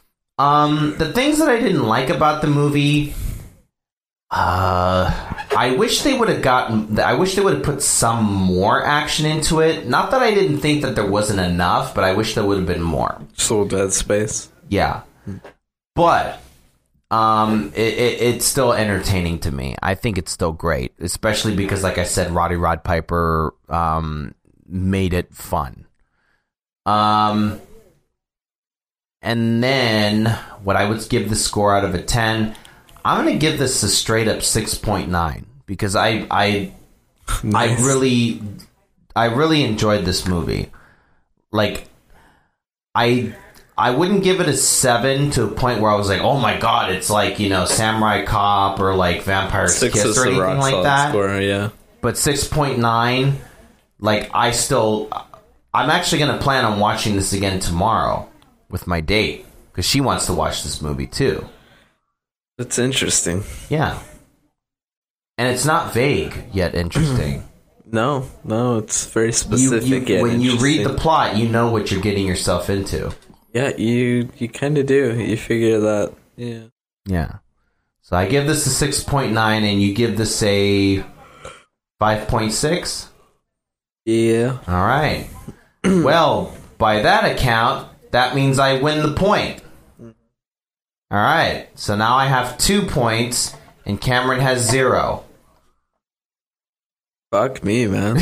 Um, the things that I didn't like about the movie, uh, I wish they would have gotten. I wish they would have put some more action into it. Not that I didn't think that there wasn't enough, but I wish there would have been more. Just a little Dead Space. Yeah, but um, it, it, it's still entertaining to me. I think it's still great, especially because, like I said, Roddy Rod Piper um, made it fun. Um, and then what I would give the score out of a ten, I'm gonna give this a straight up six point nine, because I I Nice. I really I really enjoyed this movie. Like, I I wouldn't give it a seven to a point where I was like, oh my god, it's like, you know, Samurai Cop or like Vampire's Six Kiss is or the anything rock like solid that. score, yeah. But six point nine, like, I still, I'm actually going to plan on watching this again tomorrow with my date, because she wants to watch this movie too. That's interesting. Yeah. And it's not vague, yet interesting. No, no, it's very You, specific. you, yet when you read the interesting. plot, you know what you're getting yourself into. Yeah, you you kind of do. You figure that. Yeah. Yeah. So I give this a six point nine, and you give this a five point six? Yeah. All right. Well, by that account, that means I win the point. All right. So now I have two points, and Cameron has zero. Fuck me, man.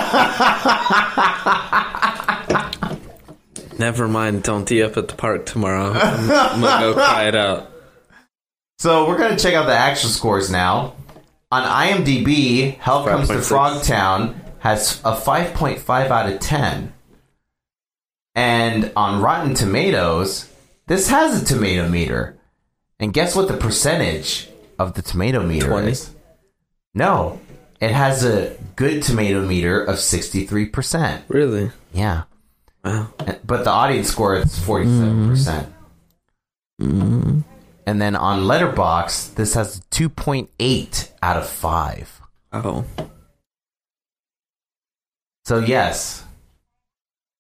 Never mind. Don't be up at the park tomorrow. I'm, I'm gonna go cry it out. So we're going to check out the actual scores now. On IMDb, Hell Comes to Frogtown has a five point five out of ten. And on Rotten Tomatoes, this has a tomato meter. And guess what the percentage of the tomato meter twenty? is? No. It has a good tomato meter of sixty-three percent. Really? Yeah. Wow. But the audience score is forty-seven percent. Mm. And then on Letterboxd, this has a two point eight out of five. Oh. So yes,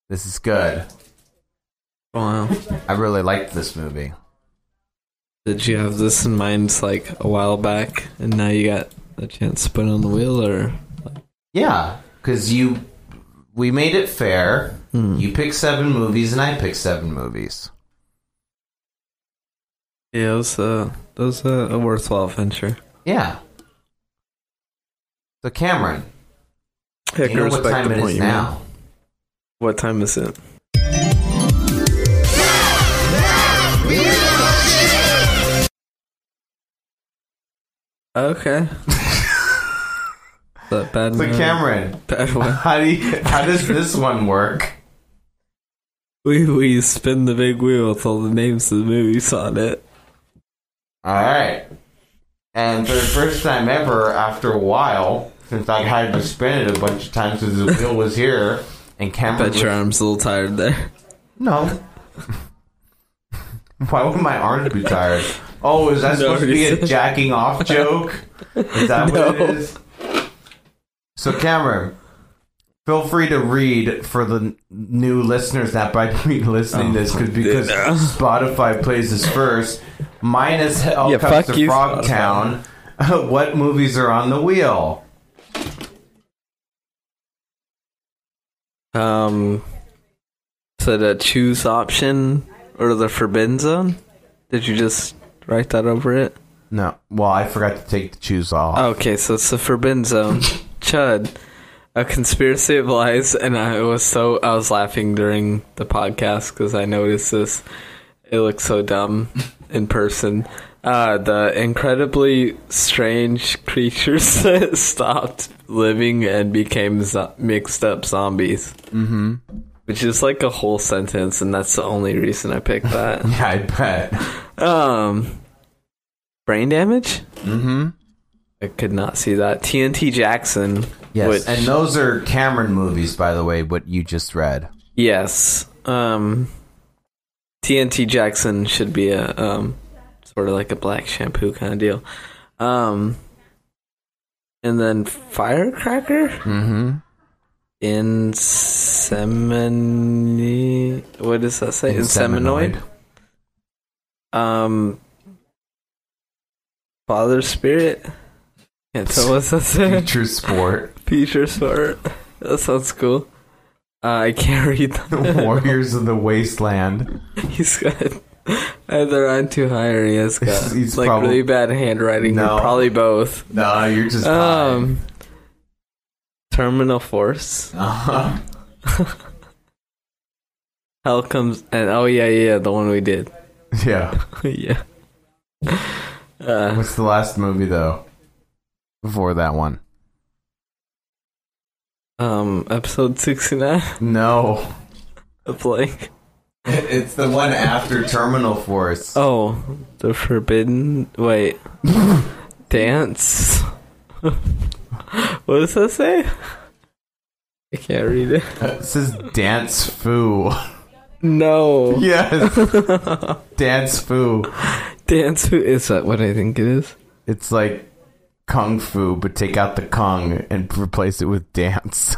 This is good. Wow. I really liked this movie. Did you have this in mind like a while back, and now you got a chance to put it on the wheel, or? Yeah, because you, we made it fair. Hmm. You picked seven movies, and I picked seven movies. Yeah, it was, uh, it was a, a worthwhile venture. Yeah. So Cameron, Heck, you know I what respect time the it point is you now? made. What time is it? Okay. That bad. So Cameron, bad one. how do you, how does this one work? We we spin the big wheel with all the names of the movies on it. All right. And for the first time ever, after a while, since I had to spin it a bunch of times because the wheel was here, and Cameron. Bet your arm's a little tired there. No. Why would my arms be tired? Oh, is that No, supposed to be a he's- jacking off joke? Is that No. what it is? So, Cameron, feel free to read for the n- new listeners that might be listening to this, cause, because yeah. Spotify plays this first. Minus Hell Yeah, Cups fuck to you, Frogtown. What movies are on the wheel? Um, so the choose option or the forbidden zone? Did you just write that over it? No. Well, I forgot to take the choose off. Okay, so it's the forbidden zone. Chud, a conspiracy of lies, and I was so I was laughing during the podcast because I noticed this. It looks so dumb in person. Uh, the incredibly strange creatures that stopped living and became zo- mixed up zombies. Mm-hmm. Which is like a whole sentence, and that's the only reason I picked that. Yeah, I bet. Um, brain damage? Mm-hmm. I could not see that. T N T Jackson. Yes, which, and those are Cameron movies, by the way, what you just read. yes. Um, T N T Jackson should be a um, sort of like a black shampoo kind of deal. Um, and then Firecracker? Mm-hmm. Insemini... What does that say? Inseminoid? Um, Father Spirit? Can't tell what that says. Future Sport. Future Sport. That sounds cool. Uh, I can't read that. Warriors of the Wasteland. He's got either on too high or he has got He's like probably- really bad handwriting. No. Or probably both. No, you're just Um, Terminal Force. uh-huh. Hell comes and oh yeah yeah the one we did. Yeah. Yeah. Uh, What's the last movie, though? Before that one. um, episode sixty-nine. No. A blank. It's the one after Terminal Force. Oh, the forbidden. Wait. Dance. What does that say? I can't read it. It says Dance Foo. No. Yes. Dance Foo. Dance Fu. Is that what I think it is? It's like Kung Fu, but take out the Kung and replace it with dance.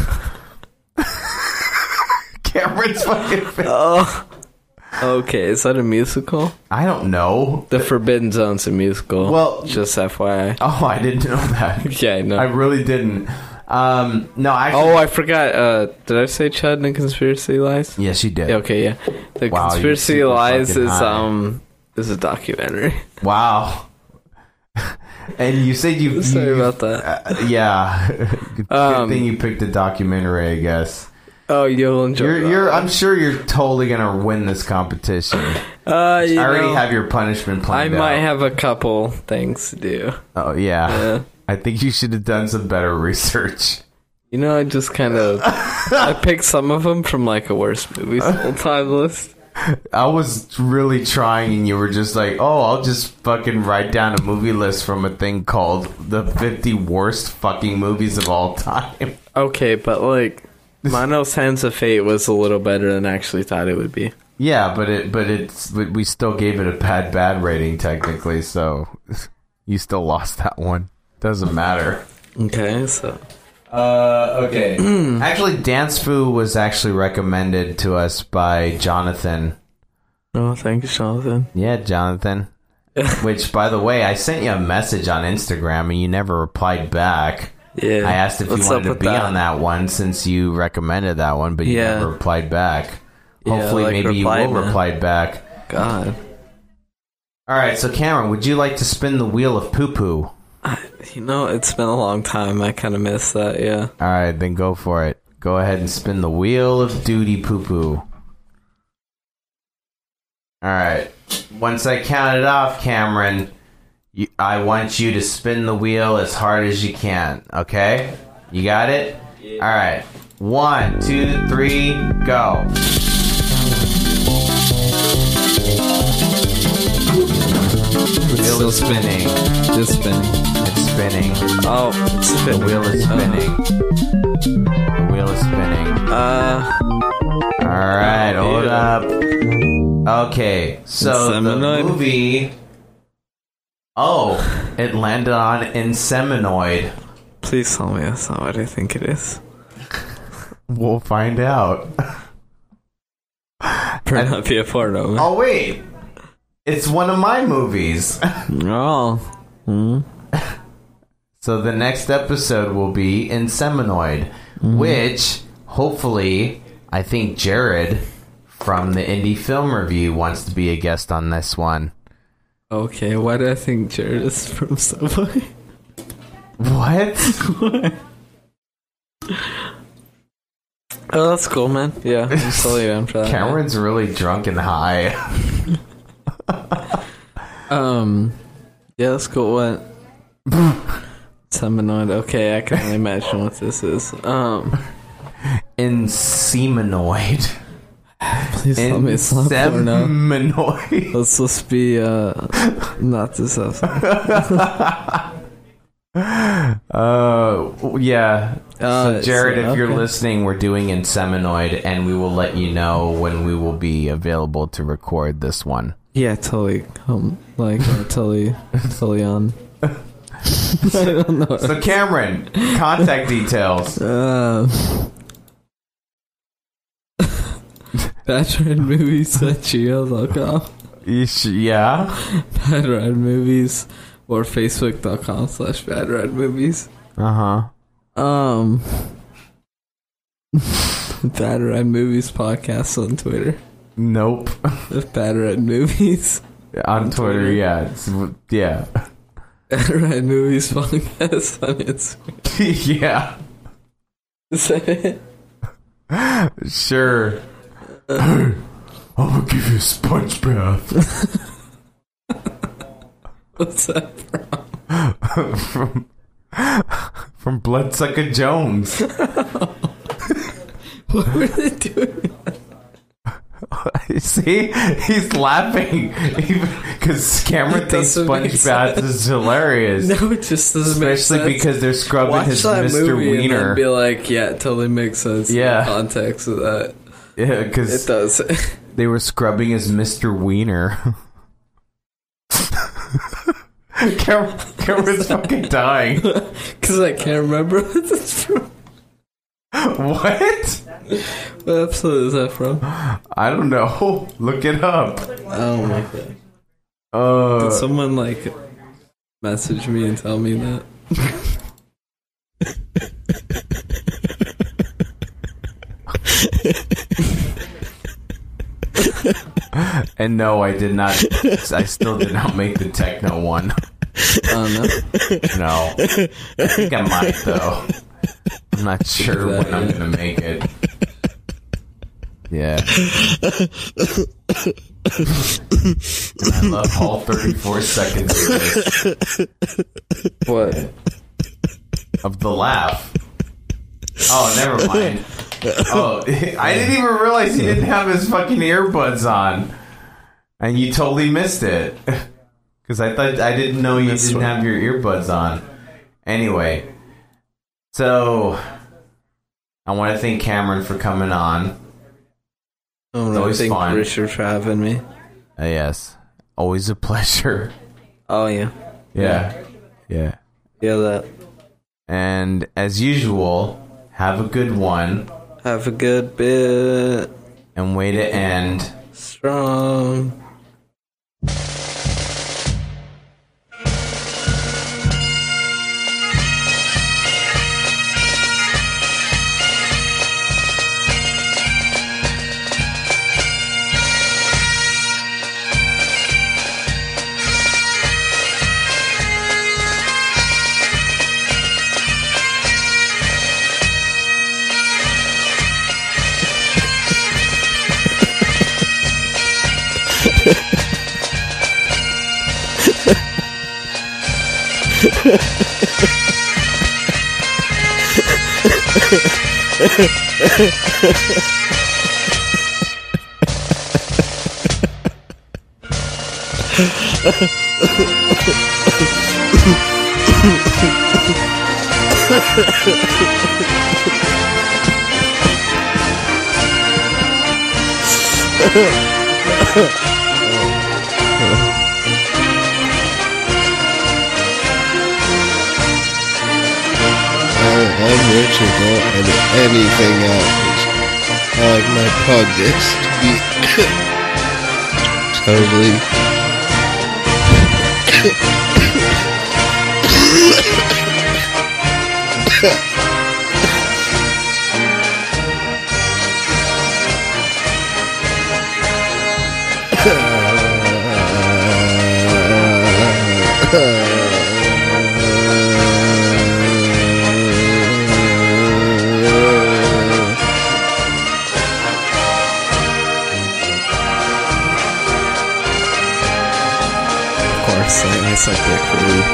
Cameron's fucking face. Oh. Okay, is that a musical? I don't know. The Forbidden Zone's a musical. Well, just F Y I. Oh, I didn't know that. Yeah, I know. I really didn't. Um, no, I. Oh, I forgot. Uh, did I say Chud and Conspiracy Lies? Yes, you did. Okay, yeah. The Wow, Conspiracy you're super Lies fucking is high. um is a documentary. Wow. And you said you. Sorry you, about that. Uh, yeah. Good Um, thing you picked a documentary, I guess. Oh, you'll enjoy. You're, that you're. one. I'm sure you're totally gonna win this competition. Uh, you I already know, have your punishment I planned might out. have a couple things to do. Oh yeah. Yeah. I think you should have done some better research. You know, I just kind of I picked some of them from like a worst movies all time list. I was really trying, and you were just like, "Oh, I'll just fucking write down a movie list from a thing called the fifty worst fucking movies of all time." Okay, but like, Manos Hands of Fate was a little better than I actually thought it would be. Yeah, but it, but it's, but we still gave it a bad, bad rating technically. So you still lost that one. Doesn't matter. Okay, so Uh, okay. Actually, Dance Fu was actually recommended to us by Jonathan. Oh, thank you, Jonathan. Yeah, Jonathan. Which, by the way, I sent you a message on Instagram and you never replied back. Yeah. I asked if What's you wanted up to with be that? on that one since you recommended that one, but you Yeah. never replied back. Yeah, Hopefully, like maybe you reply, will man. reply back. God. All right, so Cameron, would you like to spin the wheel of poo-poo? You know, it's been a long time. I kind of missed that, yeah. All right, then go for it. Go ahead and spin the wheel of duty poo-poo. All right. Once I count it off, Cameron, you, I want you to spin the wheel as hard as you can, okay? You got it? Yeah. All right. One, two, three, go. It's Wheel is spinning. It's spinning. It's spinning. Oh, it's spinning. The wheel is spinning. The wheel is spinning. Uh. All right, hold up. Okay, so the Inseminoid? movie. Oh, it landed on Inseminoid. Please tell me that's not what I think it is. We'll find out. Better not be a porno. Man. Oh wait, it's one of my movies. Oh. Hmm. So the next episode will be Inseminoid, mm-hmm. which hopefully I think Jared from the Indie Film Review wants to be a guest on this one. Okay, why do I think Jared is from Subway? What? What? Oh, that's cool, man. Yeah, I'm totally down for that. Cameron's really drunk and high. um, yeah, that's cool. What? Seminoid. Okay, I can only imagine what this is. Um, Inseminoid. Please tell me it's not porno. Inseminoid. Let's just be uh, not this episode. Uh, yeah. Uh, so Jared, so- if you're okay. listening, we're doing Inseminoid, and we will let you know when we will be available to record this one. Yeah, totally. Um, like uh, totally, totally on. I don't know. So Cameron, contact details. Uh, Bachelorette movies at gmail dot com. Yeah. Bachelorette movies or facebook dot com slash Bachelorette movies. Uh huh. Um, Bachelorette movies podcast on Twitter. Nope. Bachelorette movies On Twitter, yeah. It's, yeah. Bachelorette movies podcast on Instagram. Yeah. Is that it? Sure. I'm gonna give you a sponge bath. What's that from? from from Bloodsucker Jones. What were they doing? See, he's laughing because Cameron It thinks doesn't make Sponge Bath sense. is hilarious. No, it just doesn't make sense. Especially because they're scrubbing Watch his that Mister movie and Wiener. then be like, yeah, it totally makes sense. Yeah. In the context of that. Yeah, because It does. they were scrubbing his Mister Wiener. Cameron, Cameron's fucking dying. Because I can't remember what it's from. What? What episode is that from? I don't know. Look it up. Oh my god. Uh, Did someone like message me and tell me that? And no, I did not. I still did not make the techno one. Oh no. No. I think I might, though. I'm not sure That, when I'm yeah. going to make it. Yeah. And I love all thirty-four seconds of this. What? Of the laugh. Oh, never mind. Oh, I didn't even realize he didn't have his fucking earbuds on. And you totally missed it. Because I thought I didn't know you didn't have your earbuds on. Anyway. So, I want to thank Cameron for coming on. Oh, It's no, always thank fun. Richard for having me. Uh, yes. Always a pleasure. Oh, yeah. Yeah. Yeah. Yeah, that. And as usual, have a good one. Have a good bit. And way to end strong. I'm Richard, don't edit anything out. I like my podcast to be totally I, I suck dick for weed.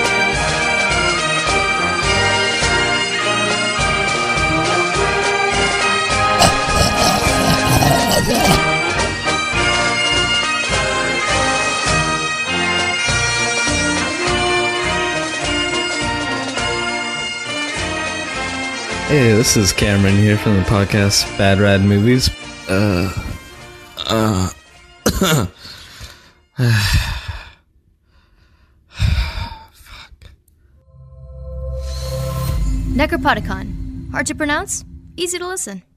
Hey, this is Cameron here from the podcast Bad Rad Movies. Uh, uh, Necropodicon. Hard to pronounce, easy to listen.